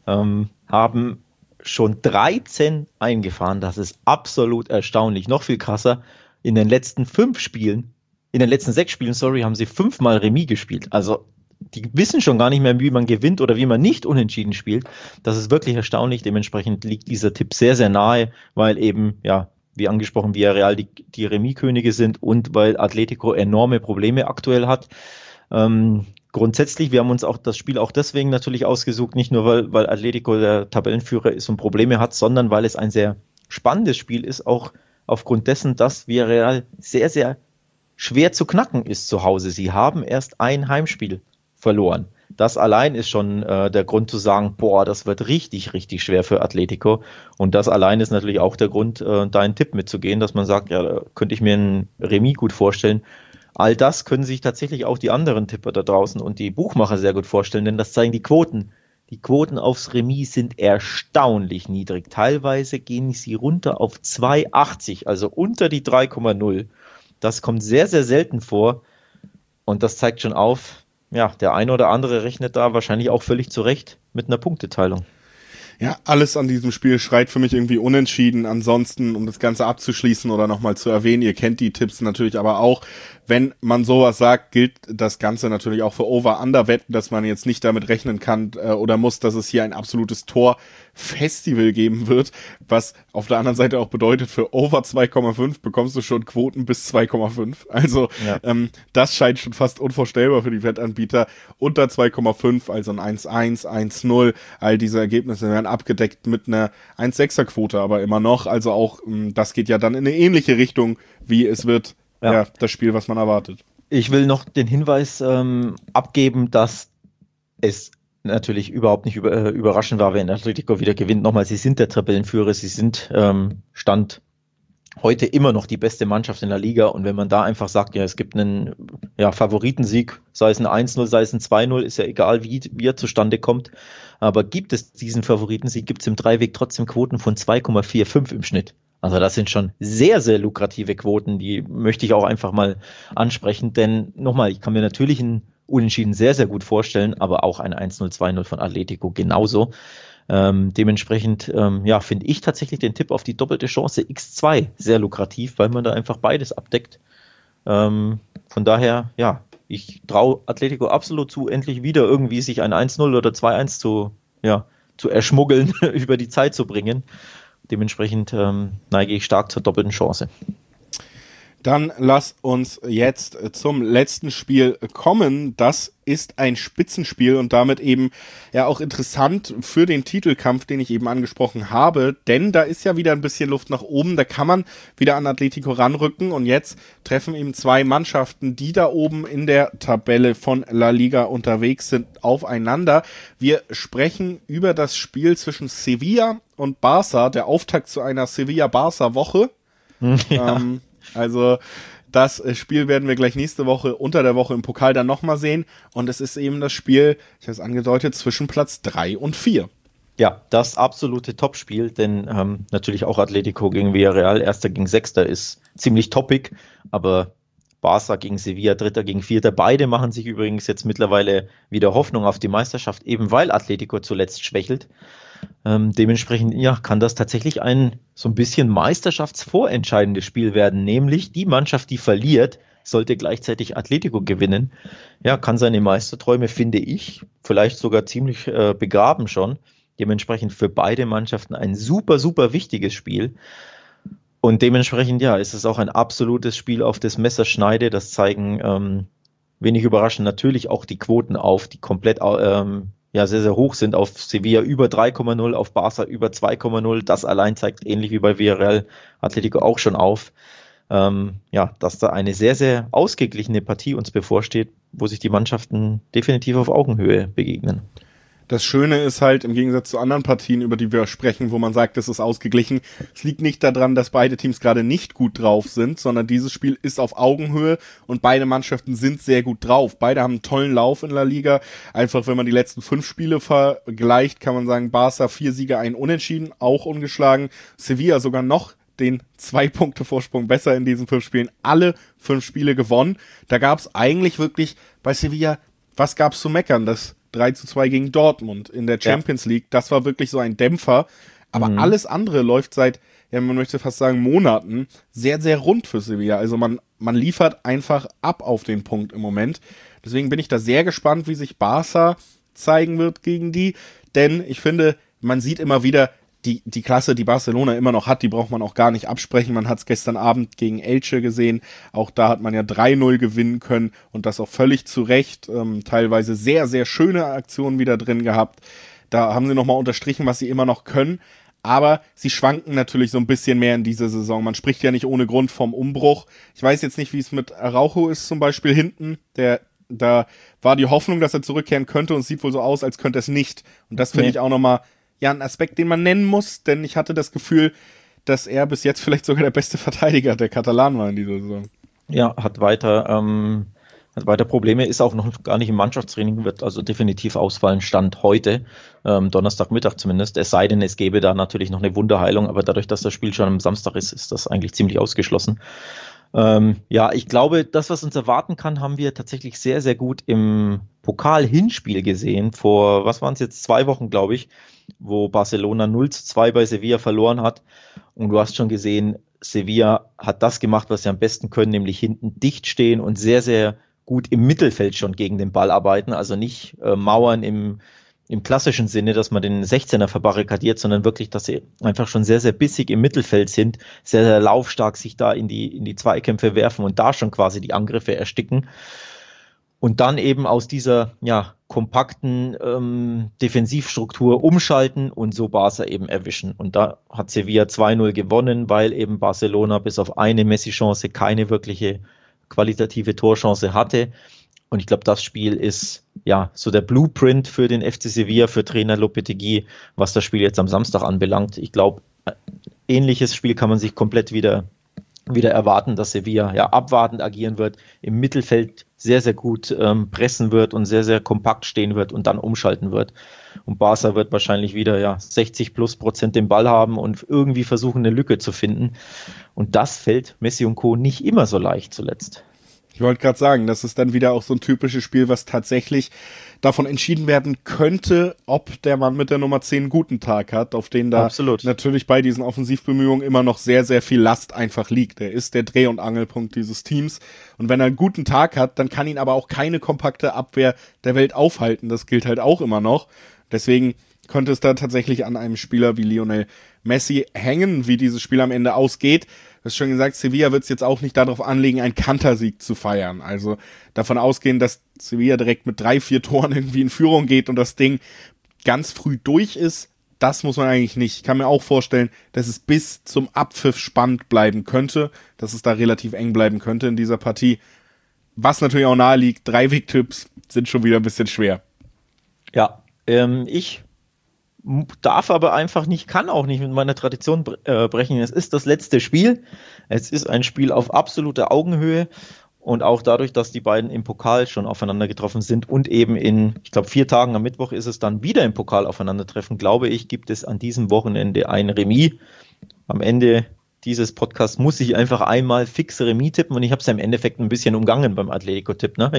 haben schon 13 eingefahren. Das ist absolut erstaunlich. Noch viel krasser, in den letzten 6 Spielen, haben sie 5-mal Remis gespielt. Also die wissen schon gar nicht mehr, wie man gewinnt oder wie man nicht unentschieden spielt. Das ist wirklich erstaunlich. Dementsprechend liegt dieser Tipp sehr, sehr nahe, weil eben, wie angesprochen, Villarreal die Remis-Könige sind und weil Atletico enorme Probleme aktuell hat. Grundsätzlich, wir haben uns auch das Spiel auch deswegen natürlich ausgesucht, nicht nur weil Atletico der Tabellenführer ist und Probleme hat, sondern weil es ein sehr spannendes Spiel ist, auch aufgrund dessen, dass Villarreal sehr, sehr schwer zu knacken ist zu Hause. Sie haben erst ein Heimspiel verloren. Das allein ist schon der Grund zu sagen, boah, das wird richtig, richtig schwer für Atletico. Und das allein ist natürlich auch der Grund, da einen Tipp mitzugehen, dass man sagt, ja, da könnte ich mir ein Remis gut vorstellen. All das können sich tatsächlich auch die anderen Tipper da draußen und die Buchmacher sehr gut vorstellen, denn das zeigen die Quoten. Die Quoten aufs Remis sind erstaunlich niedrig. Teilweise gehen sie runter auf 2,80, also unter die 3,0. Das kommt sehr, sehr selten vor. Und das zeigt schon auf, ja, der eine oder andere rechnet da wahrscheinlich auch völlig zurecht mit einer Punkteteilung. Ja, alles an diesem Spiel schreit für mich irgendwie unentschieden. Ansonsten, um das Ganze abzuschließen oder nochmal zu erwähnen, ihr kennt die Tipps natürlich aber auch. Wenn man sowas sagt, gilt das Ganze natürlich auch für Over-Under-Wetten, dass man jetzt nicht damit rechnen kann oder muss, dass es hier ein absolutes Tor-Festival geben wird, was auf der anderen Seite auch bedeutet, für Over 2,5 bekommst du schon Quoten bis 2,5. Also ja. Das scheint schon fast unvorstellbar für die Wettanbieter. Unter 2,5, also ein 1,1, 1,0, all diese Ergebnisse werden abgedeckt mit einer 1,6er-Quote, aber immer noch. Also auch das geht ja dann in eine ähnliche Richtung, wie es wird. Ja, das Spiel, was man erwartet. Ich will noch den Hinweis abgeben, dass es natürlich überhaupt nicht überraschend war, wenn Atletico wieder gewinnt. Nochmal, sie sind der Tabellenführer, sie sind Stand heute immer noch die beste Mannschaft in der Liga. Und wenn man da einfach sagt, ja, es gibt einen Favoritensieg, sei es ein 1-0, sei es ein 2-0, ist ja egal, wie er zustande kommt. Aber gibt es diesen Favoritensieg, gibt es im Dreiweg trotzdem Quoten von 2,45 im Schnitt. Also das sind schon sehr, sehr lukrative Quoten, die möchte ich auch einfach mal ansprechen, denn nochmal, ich kann mir natürlich ein Unentschieden sehr, sehr gut vorstellen, aber auch ein 1-0, 2-0 von Atletico genauso. Dementsprechend finde ich tatsächlich den Tipp auf die doppelte Chance X2 sehr lukrativ, weil man da einfach beides abdeckt. Von daher, ja, ich traue Atletico absolut zu, endlich wieder irgendwie sich ein 1-0 oder 2-1 zu erschmuggeln, über die Zeit zu bringen. Dementsprechend neige ich stark zur doppelten Chance. Dann lass uns jetzt zum letzten Spiel kommen. Das ist ein Spitzenspiel und damit eben ja auch interessant für den Titelkampf, den ich eben angesprochen habe, denn da ist ja wieder ein bisschen Luft nach oben, da kann man wieder an Atletico ranrücken und jetzt treffen eben zwei Mannschaften, die da oben in der Tabelle von La Liga unterwegs sind, aufeinander. Wir sprechen über das Spiel zwischen Sevilla und Barça, der Auftakt zu einer Sevilla-Barça-Woche. Ja. Also das Spiel werden wir gleich nächste Woche unter der Woche im Pokal dann nochmal sehen. Und es ist eben das Spiel, ich habe es angedeutet, zwischen Platz 3 und 4. Ja, das absolute Topspiel, denn natürlich auch Atletico gegen Villarreal, Erster gegen Sechster ist ziemlich toppig, aber Barça gegen Sevilla, Dritter gegen Vierter, beide machen sich übrigens jetzt mittlerweile wieder Hoffnung auf die Meisterschaft, eben weil Atletico zuletzt schwächelt. Dementsprechend kann das tatsächlich ein so ein bisschen meisterschaftsvorentscheidendes Spiel werden, nämlich die Mannschaft, die verliert, sollte gleichzeitig Atletico gewinnen, kann seine Meisterträume, finde ich, vielleicht sogar ziemlich begraben schon. Dementsprechend für beide Mannschaften ein super, super wichtiges Spiel. Und dementsprechend, ist es auch ein absolutes Spiel auf das Messerschneide. Das zeigen, wenig überraschend, natürlich auch die Quoten auf, die komplett sehr, sehr hoch sind. Auf Sevilla über 3,0, auf Barça über 2,0. Das allein zeigt, ähnlich wie bei Villarreal, Atletico auch schon auf, dass da eine sehr, sehr ausgeglichene Partie uns bevorsteht, wo sich die Mannschaften definitiv auf Augenhöhe begegnen. Das Schöne ist halt, im Gegensatz zu anderen Partien, über die wir sprechen, wo man sagt, es ist ausgeglichen, es liegt nicht daran, dass beide Teams gerade nicht gut drauf sind, sondern dieses Spiel ist auf Augenhöhe und beide Mannschaften sind sehr gut drauf. Beide haben einen tollen Lauf in La Liga. Einfach, wenn man die letzten 5 Spiele vergleicht, kann man sagen, Barça 4 Siege, 1 Unentschieden, auch ungeschlagen. Sevilla sogar noch den 2 Punkte Vorsprung besser in diesen 5 Spielen. Alle 5 Spiele gewonnen. Da gab es eigentlich wirklich bei Sevilla, was gab's zu meckern? Das 3-2 gegen Dortmund in der Champions League, das war wirklich so ein Dämpfer. Aber alles andere läuft seit, man möchte fast sagen, Monaten sehr, sehr rund für Sevilla. Also man liefert einfach ab auf den Punkt im Moment. Deswegen bin ich da sehr gespannt, wie sich Barça zeigen wird gegen die. Denn ich finde, man sieht immer wieder, die Klasse, die Barcelona immer noch hat, die braucht man auch gar nicht absprechen. Man hat es gestern Abend gegen Elche gesehen. Auch da hat man ja 3-0 gewinnen können und das auch völlig zu Recht. Teilweise sehr, sehr schöne Aktionen wieder drin gehabt. Da haben sie nochmal unterstrichen, was sie immer noch können. aber sie schwanken natürlich so ein bisschen mehr in dieser Saison. Man spricht ja nicht ohne Grund vom Umbruch. Ich weiß jetzt nicht, wie es mit Araujo ist zum Beispiel hinten, da war die Hoffnung, dass er zurückkehren könnte und es sieht wohl so aus, als könnte es nicht. Und das finde ich auch nochmal ein Aspekt, den man nennen muss, denn ich hatte das Gefühl, dass er bis jetzt vielleicht sogar der beste Verteidiger der Katalanen war in dieser Saison. Ja, hat weiter Probleme, ist auch noch gar nicht im Mannschaftstraining, wird also definitiv ausfallen, Stand heute, Donnerstagmittag zumindest, es sei denn, es gäbe da natürlich noch eine Wunderheilung, aber dadurch, dass das Spiel schon am Samstag ist das eigentlich ziemlich ausgeschlossen. Ich glaube, das, was uns erwarten kann, haben wir tatsächlich sehr, sehr gut im Pokal-Hinspiel gesehen, vor, was waren es jetzt, 2 Wochen, glaube ich, wo Barcelona 0:2 bei Sevilla verloren hat. Und du hast schon gesehen, Sevilla hat das gemacht, was sie am besten können, nämlich hinten dicht stehen und sehr, sehr gut im Mittelfeld schon gegen den Ball arbeiten. Also nicht mauern im klassischen Sinne, dass man den 16er verbarrikadiert, sondern wirklich, dass sie einfach schon sehr, sehr bissig im Mittelfeld sind, sehr, sehr laufstark sich da in die Zweikämpfe werfen und da schon quasi die Angriffe ersticken. Und dann eben aus dieser kompakten Defensivstruktur umschalten und so Barca eben erwischen. Und da hat Sevilla 2:0 gewonnen, weil eben Barcelona bis auf eine Messi-Chance keine wirkliche qualitative Torchance hatte. Und ich glaube, das Spiel ist so der Blueprint für den FC Sevilla, für Trainer Lopetegui, was das Spiel jetzt am Samstag anbelangt. Ich glaube, ähnliches Spiel kann man sich komplett wieder erwarten, dass Sevilla abwartend agieren wird, im Mittelfeld sehr, sehr gut pressen wird und sehr, sehr kompakt stehen wird und dann umschalten wird. Und Barca wird wahrscheinlich wieder 60+% den Ball haben und irgendwie versuchen, eine Lücke zu finden. Und das fällt Messi und Co. nicht immer so leicht zuletzt. Ich wollte gerade sagen, das ist dann wieder auch so ein typisches Spiel, was tatsächlich davon entschieden werden könnte, ob der Mann mit der Nummer 10 einen guten Tag hat, auf den da natürlich bei diesen Offensivbemühungen immer noch sehr, sehr viel Last einfach liegt. Er ist der Dreh- und Angelpunkt dieses Teams. Und wenn er einen guten Tag hat, dann kann ihn aber auch keine kompakte Abwehr der Welt aufhalten. Das gilt halt auch immer noch. Deswegen könnte es da tatsächlich an einem Spieler wie Lionel Messi hängen, wie dieses Spiel am Ende ausgeht. Du hast schon gesagt, Sevilla wird es jetzt auch nicht darauf anlegen, einen Kantersieg zu feiern. Also davon ausgehen, dass Sevilla direkt mit 3-4 Toren irgendwie in Führung geht und das Ding ganz früh durch ist, das muss man eigentlich nicht. Ich kann mir auch vorstellen, dass es bis zum Abpfiff spannend bleiben könnte, dass es da relativ eng bleiben könnte in dieser Partie. Was natürlich auch nahe liegt, 3 Wegtipps sind schon wieder ein bisschen schwer. Ja, ich darf aber einfach nicht, kann auch nicht mit meiner Tradition brechen. Es ist das letzte Spiel. Es ist ein Spiel auf absoluter Augenhöhe und auch dadurch, dass die beiden im Pokal schon aufeinander getroffen sind und eben ich glaube 4 Tagen am Mittwoch ist es dann wieder im Pokal aufeinandertreffen, glaube ich, gibt es an diesem Wochenende ein Remis. Am Ende dieses Podcasts muss ich einfach einmal fix Remis tippen und ich habe es ja im Endeffekt ein bisschen umgangen beim Atletico-Tipp, ne?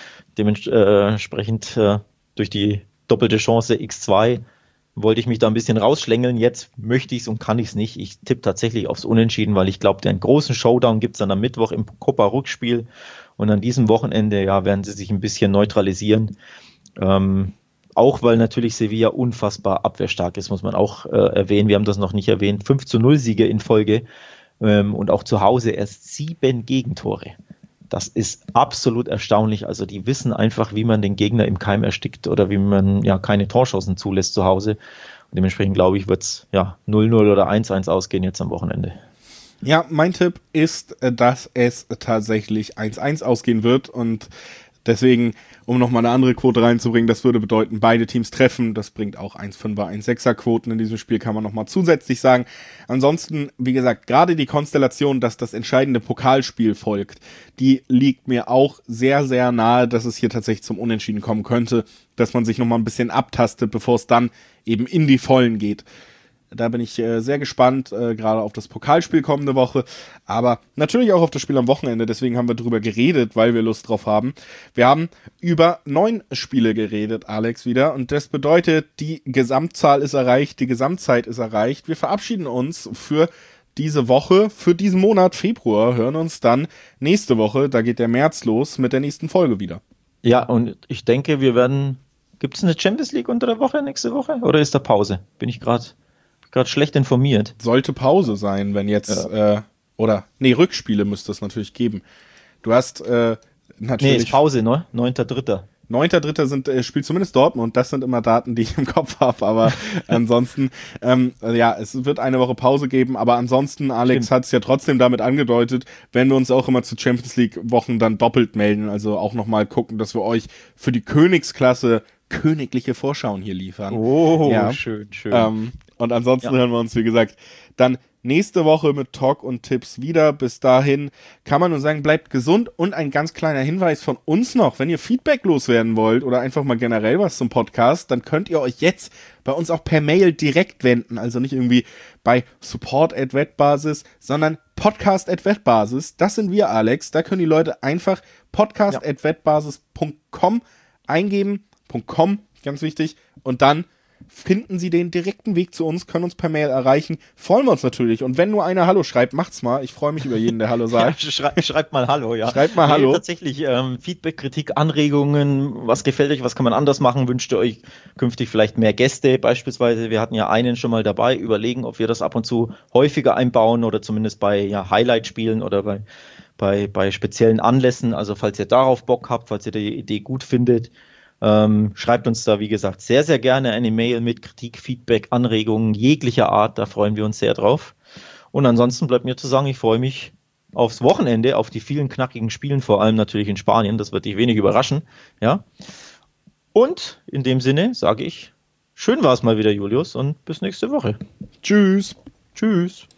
Dementsprechend durch die doppelte Chance X2 wollte ich mich da ein bisschen rausschlängeln. Jetzt möchte ich es und kann ich es nicht. Ich tippe tatsächlich aufs Unentschieden, weil ich glaube, einen großen Showdown gibt es dann am Mittwoch im Copa-Rückspiel. Und an diesem Wochenende werden sie sich ein bisschen neutralisieren. Auch weil natürlich Sevilla unfassbar abwehrstark ist, muss man auch erwähnen. Wir haben das noch nicht erwähnt. 5:0 Siege in Folge und auch zu Hause erst 7 Gegentore. Das ist absolut erstaunlich. Also die wissen einfach, wie man den Gegner im Keim erstickt oder wie man keine Torchancen zulässt zu Hause. Und dementsprechend glaube ich, wird es 0:0 oder 1:1 ausgehen jetzt am Wochenende. Ja, mein Tipp ist, dass es tatsächlich 1:1 ausgehen wird und deswegen, um nochmal eine andere Quote reinzubringen, das würde bedeuten, beide Teams treffen. Das bringt auch 1,5er, 1,6er Quoten in diesem Spiel, kann man nochmal zusätzlich sagen. Ansonsten, wie gesagt, gerade die Konstellation, dass das entscheidende Pokalspiel folgt, die liegt mir auch sehr, sehr nahe, dass es hier tatsächlich zum Unentschieden kommen könnte, dass man sich nochmal ein bisschen abtastet, bevor es dann eben in die Vollen geht. Da bin ich sehr gespannt, gerade auf das Pokalspiel kommende Woche, aber natürlich auch auf das Spiel am Wochenende, deswegen haben wir drüber geredet, weil wir Lust drauf haben. Wir haben über 9 Spiele geredet, Alex, wieder, und das bedeutet, die Gesamtzahl ist erreicht, die Gesamtzeit ist erreicht. Wir verabschieden uns für diese Woche, für diesen Monat Februar, hören uns dann nächste Woche, da geht der März los, mit der nächsten Folge wieder. Ja, und ich denke, gibt es eine Champions League unter der Woche, nächste Woche, oder ist da Pause? Bin ich gerade schlecht informiert. Sollte Pause sein, wenn jetzt, Rückspiele müsste es natürlich geben. Du hast natürlich... Nee, ist Pause, ne? 9.3. 9.3. Spielt zumindest Dortmund. Das sind immer Daten, die ich im Kopf habe. Aber ansonsten, es wird eine Woche Pause geben. Aber ansonsten, Alex hat es ja trotzdem damit angedeutet, wenn wir uns auch immer zu Champions League Wochen dann doppelt melden. Also auch nochmal gucken, dass wir euch für die Königsklasse königliche Vorschauen hier liefern. Oh, ja. Schön. Und ansonsten hören wir uns, wie gesagt, dann nächste Woche mit Talk und Tipps wieder. Bis dahin kann man nur sagen, bleibt gesund. Und ein ganz kleiner Hinweis von uns noch, wenn ihr Feedback loswerden wollt oder einfach mal generell was zum Podcast, dann könnt ihr euch jetzt bei uns auch per Mail direkt wenden. Also nicht irgendwie bei support@wettbasis, sondern podcast@wettbasis. Das sind wir, Alex. Da können die Leute einfach podcast@wettbasis.com eingeben. .com, ganz wichtig. Und dann finden Sie den direkten Weg zu uns, können uns per Mail erreichen. Freuen wir uns natürlich. Und wenn nur einer Hallo schreibt, macht's mal. Ich freue mich über jeden, der Hallo sagt. Schreibt mal Hallo, ja. Schreibt mal Hallo. Tatsächlich Feedback, Kritik, Anregungen. Was gefällt euch? Was kann man anders machen? Wünscht ihr euch künftig vielleicht mehr Gäste? Beispielsweise, wir hatten ja einen schon mal dabei. Überlegen, ob wir das ab und zu häufiger einbauen oder zumindest bei Highlight-Spielen oder bei speziellen Anlässen. Also falls ihr darauf Bock habt, falls ihr die Idee gut findet, schreibt uns da, wie gesagt, sehr, sehr gerne eine Mail mit Kritik, Feedback, Anregungen jeglicher Art. Da freuen wir uns sehr drauf. Und ansonsten bleibt mir zu sagen, ich freue mich aufs Wochenende, auf die vielen knackigen Spielen, vor allem natürlich in Spanien. Das wird dich wenig überraschen. Ja. Und in dem Sinne sage ich, schön war es mal wieder, Julius, und bis nächste Woche. Tschüss. Tschüss.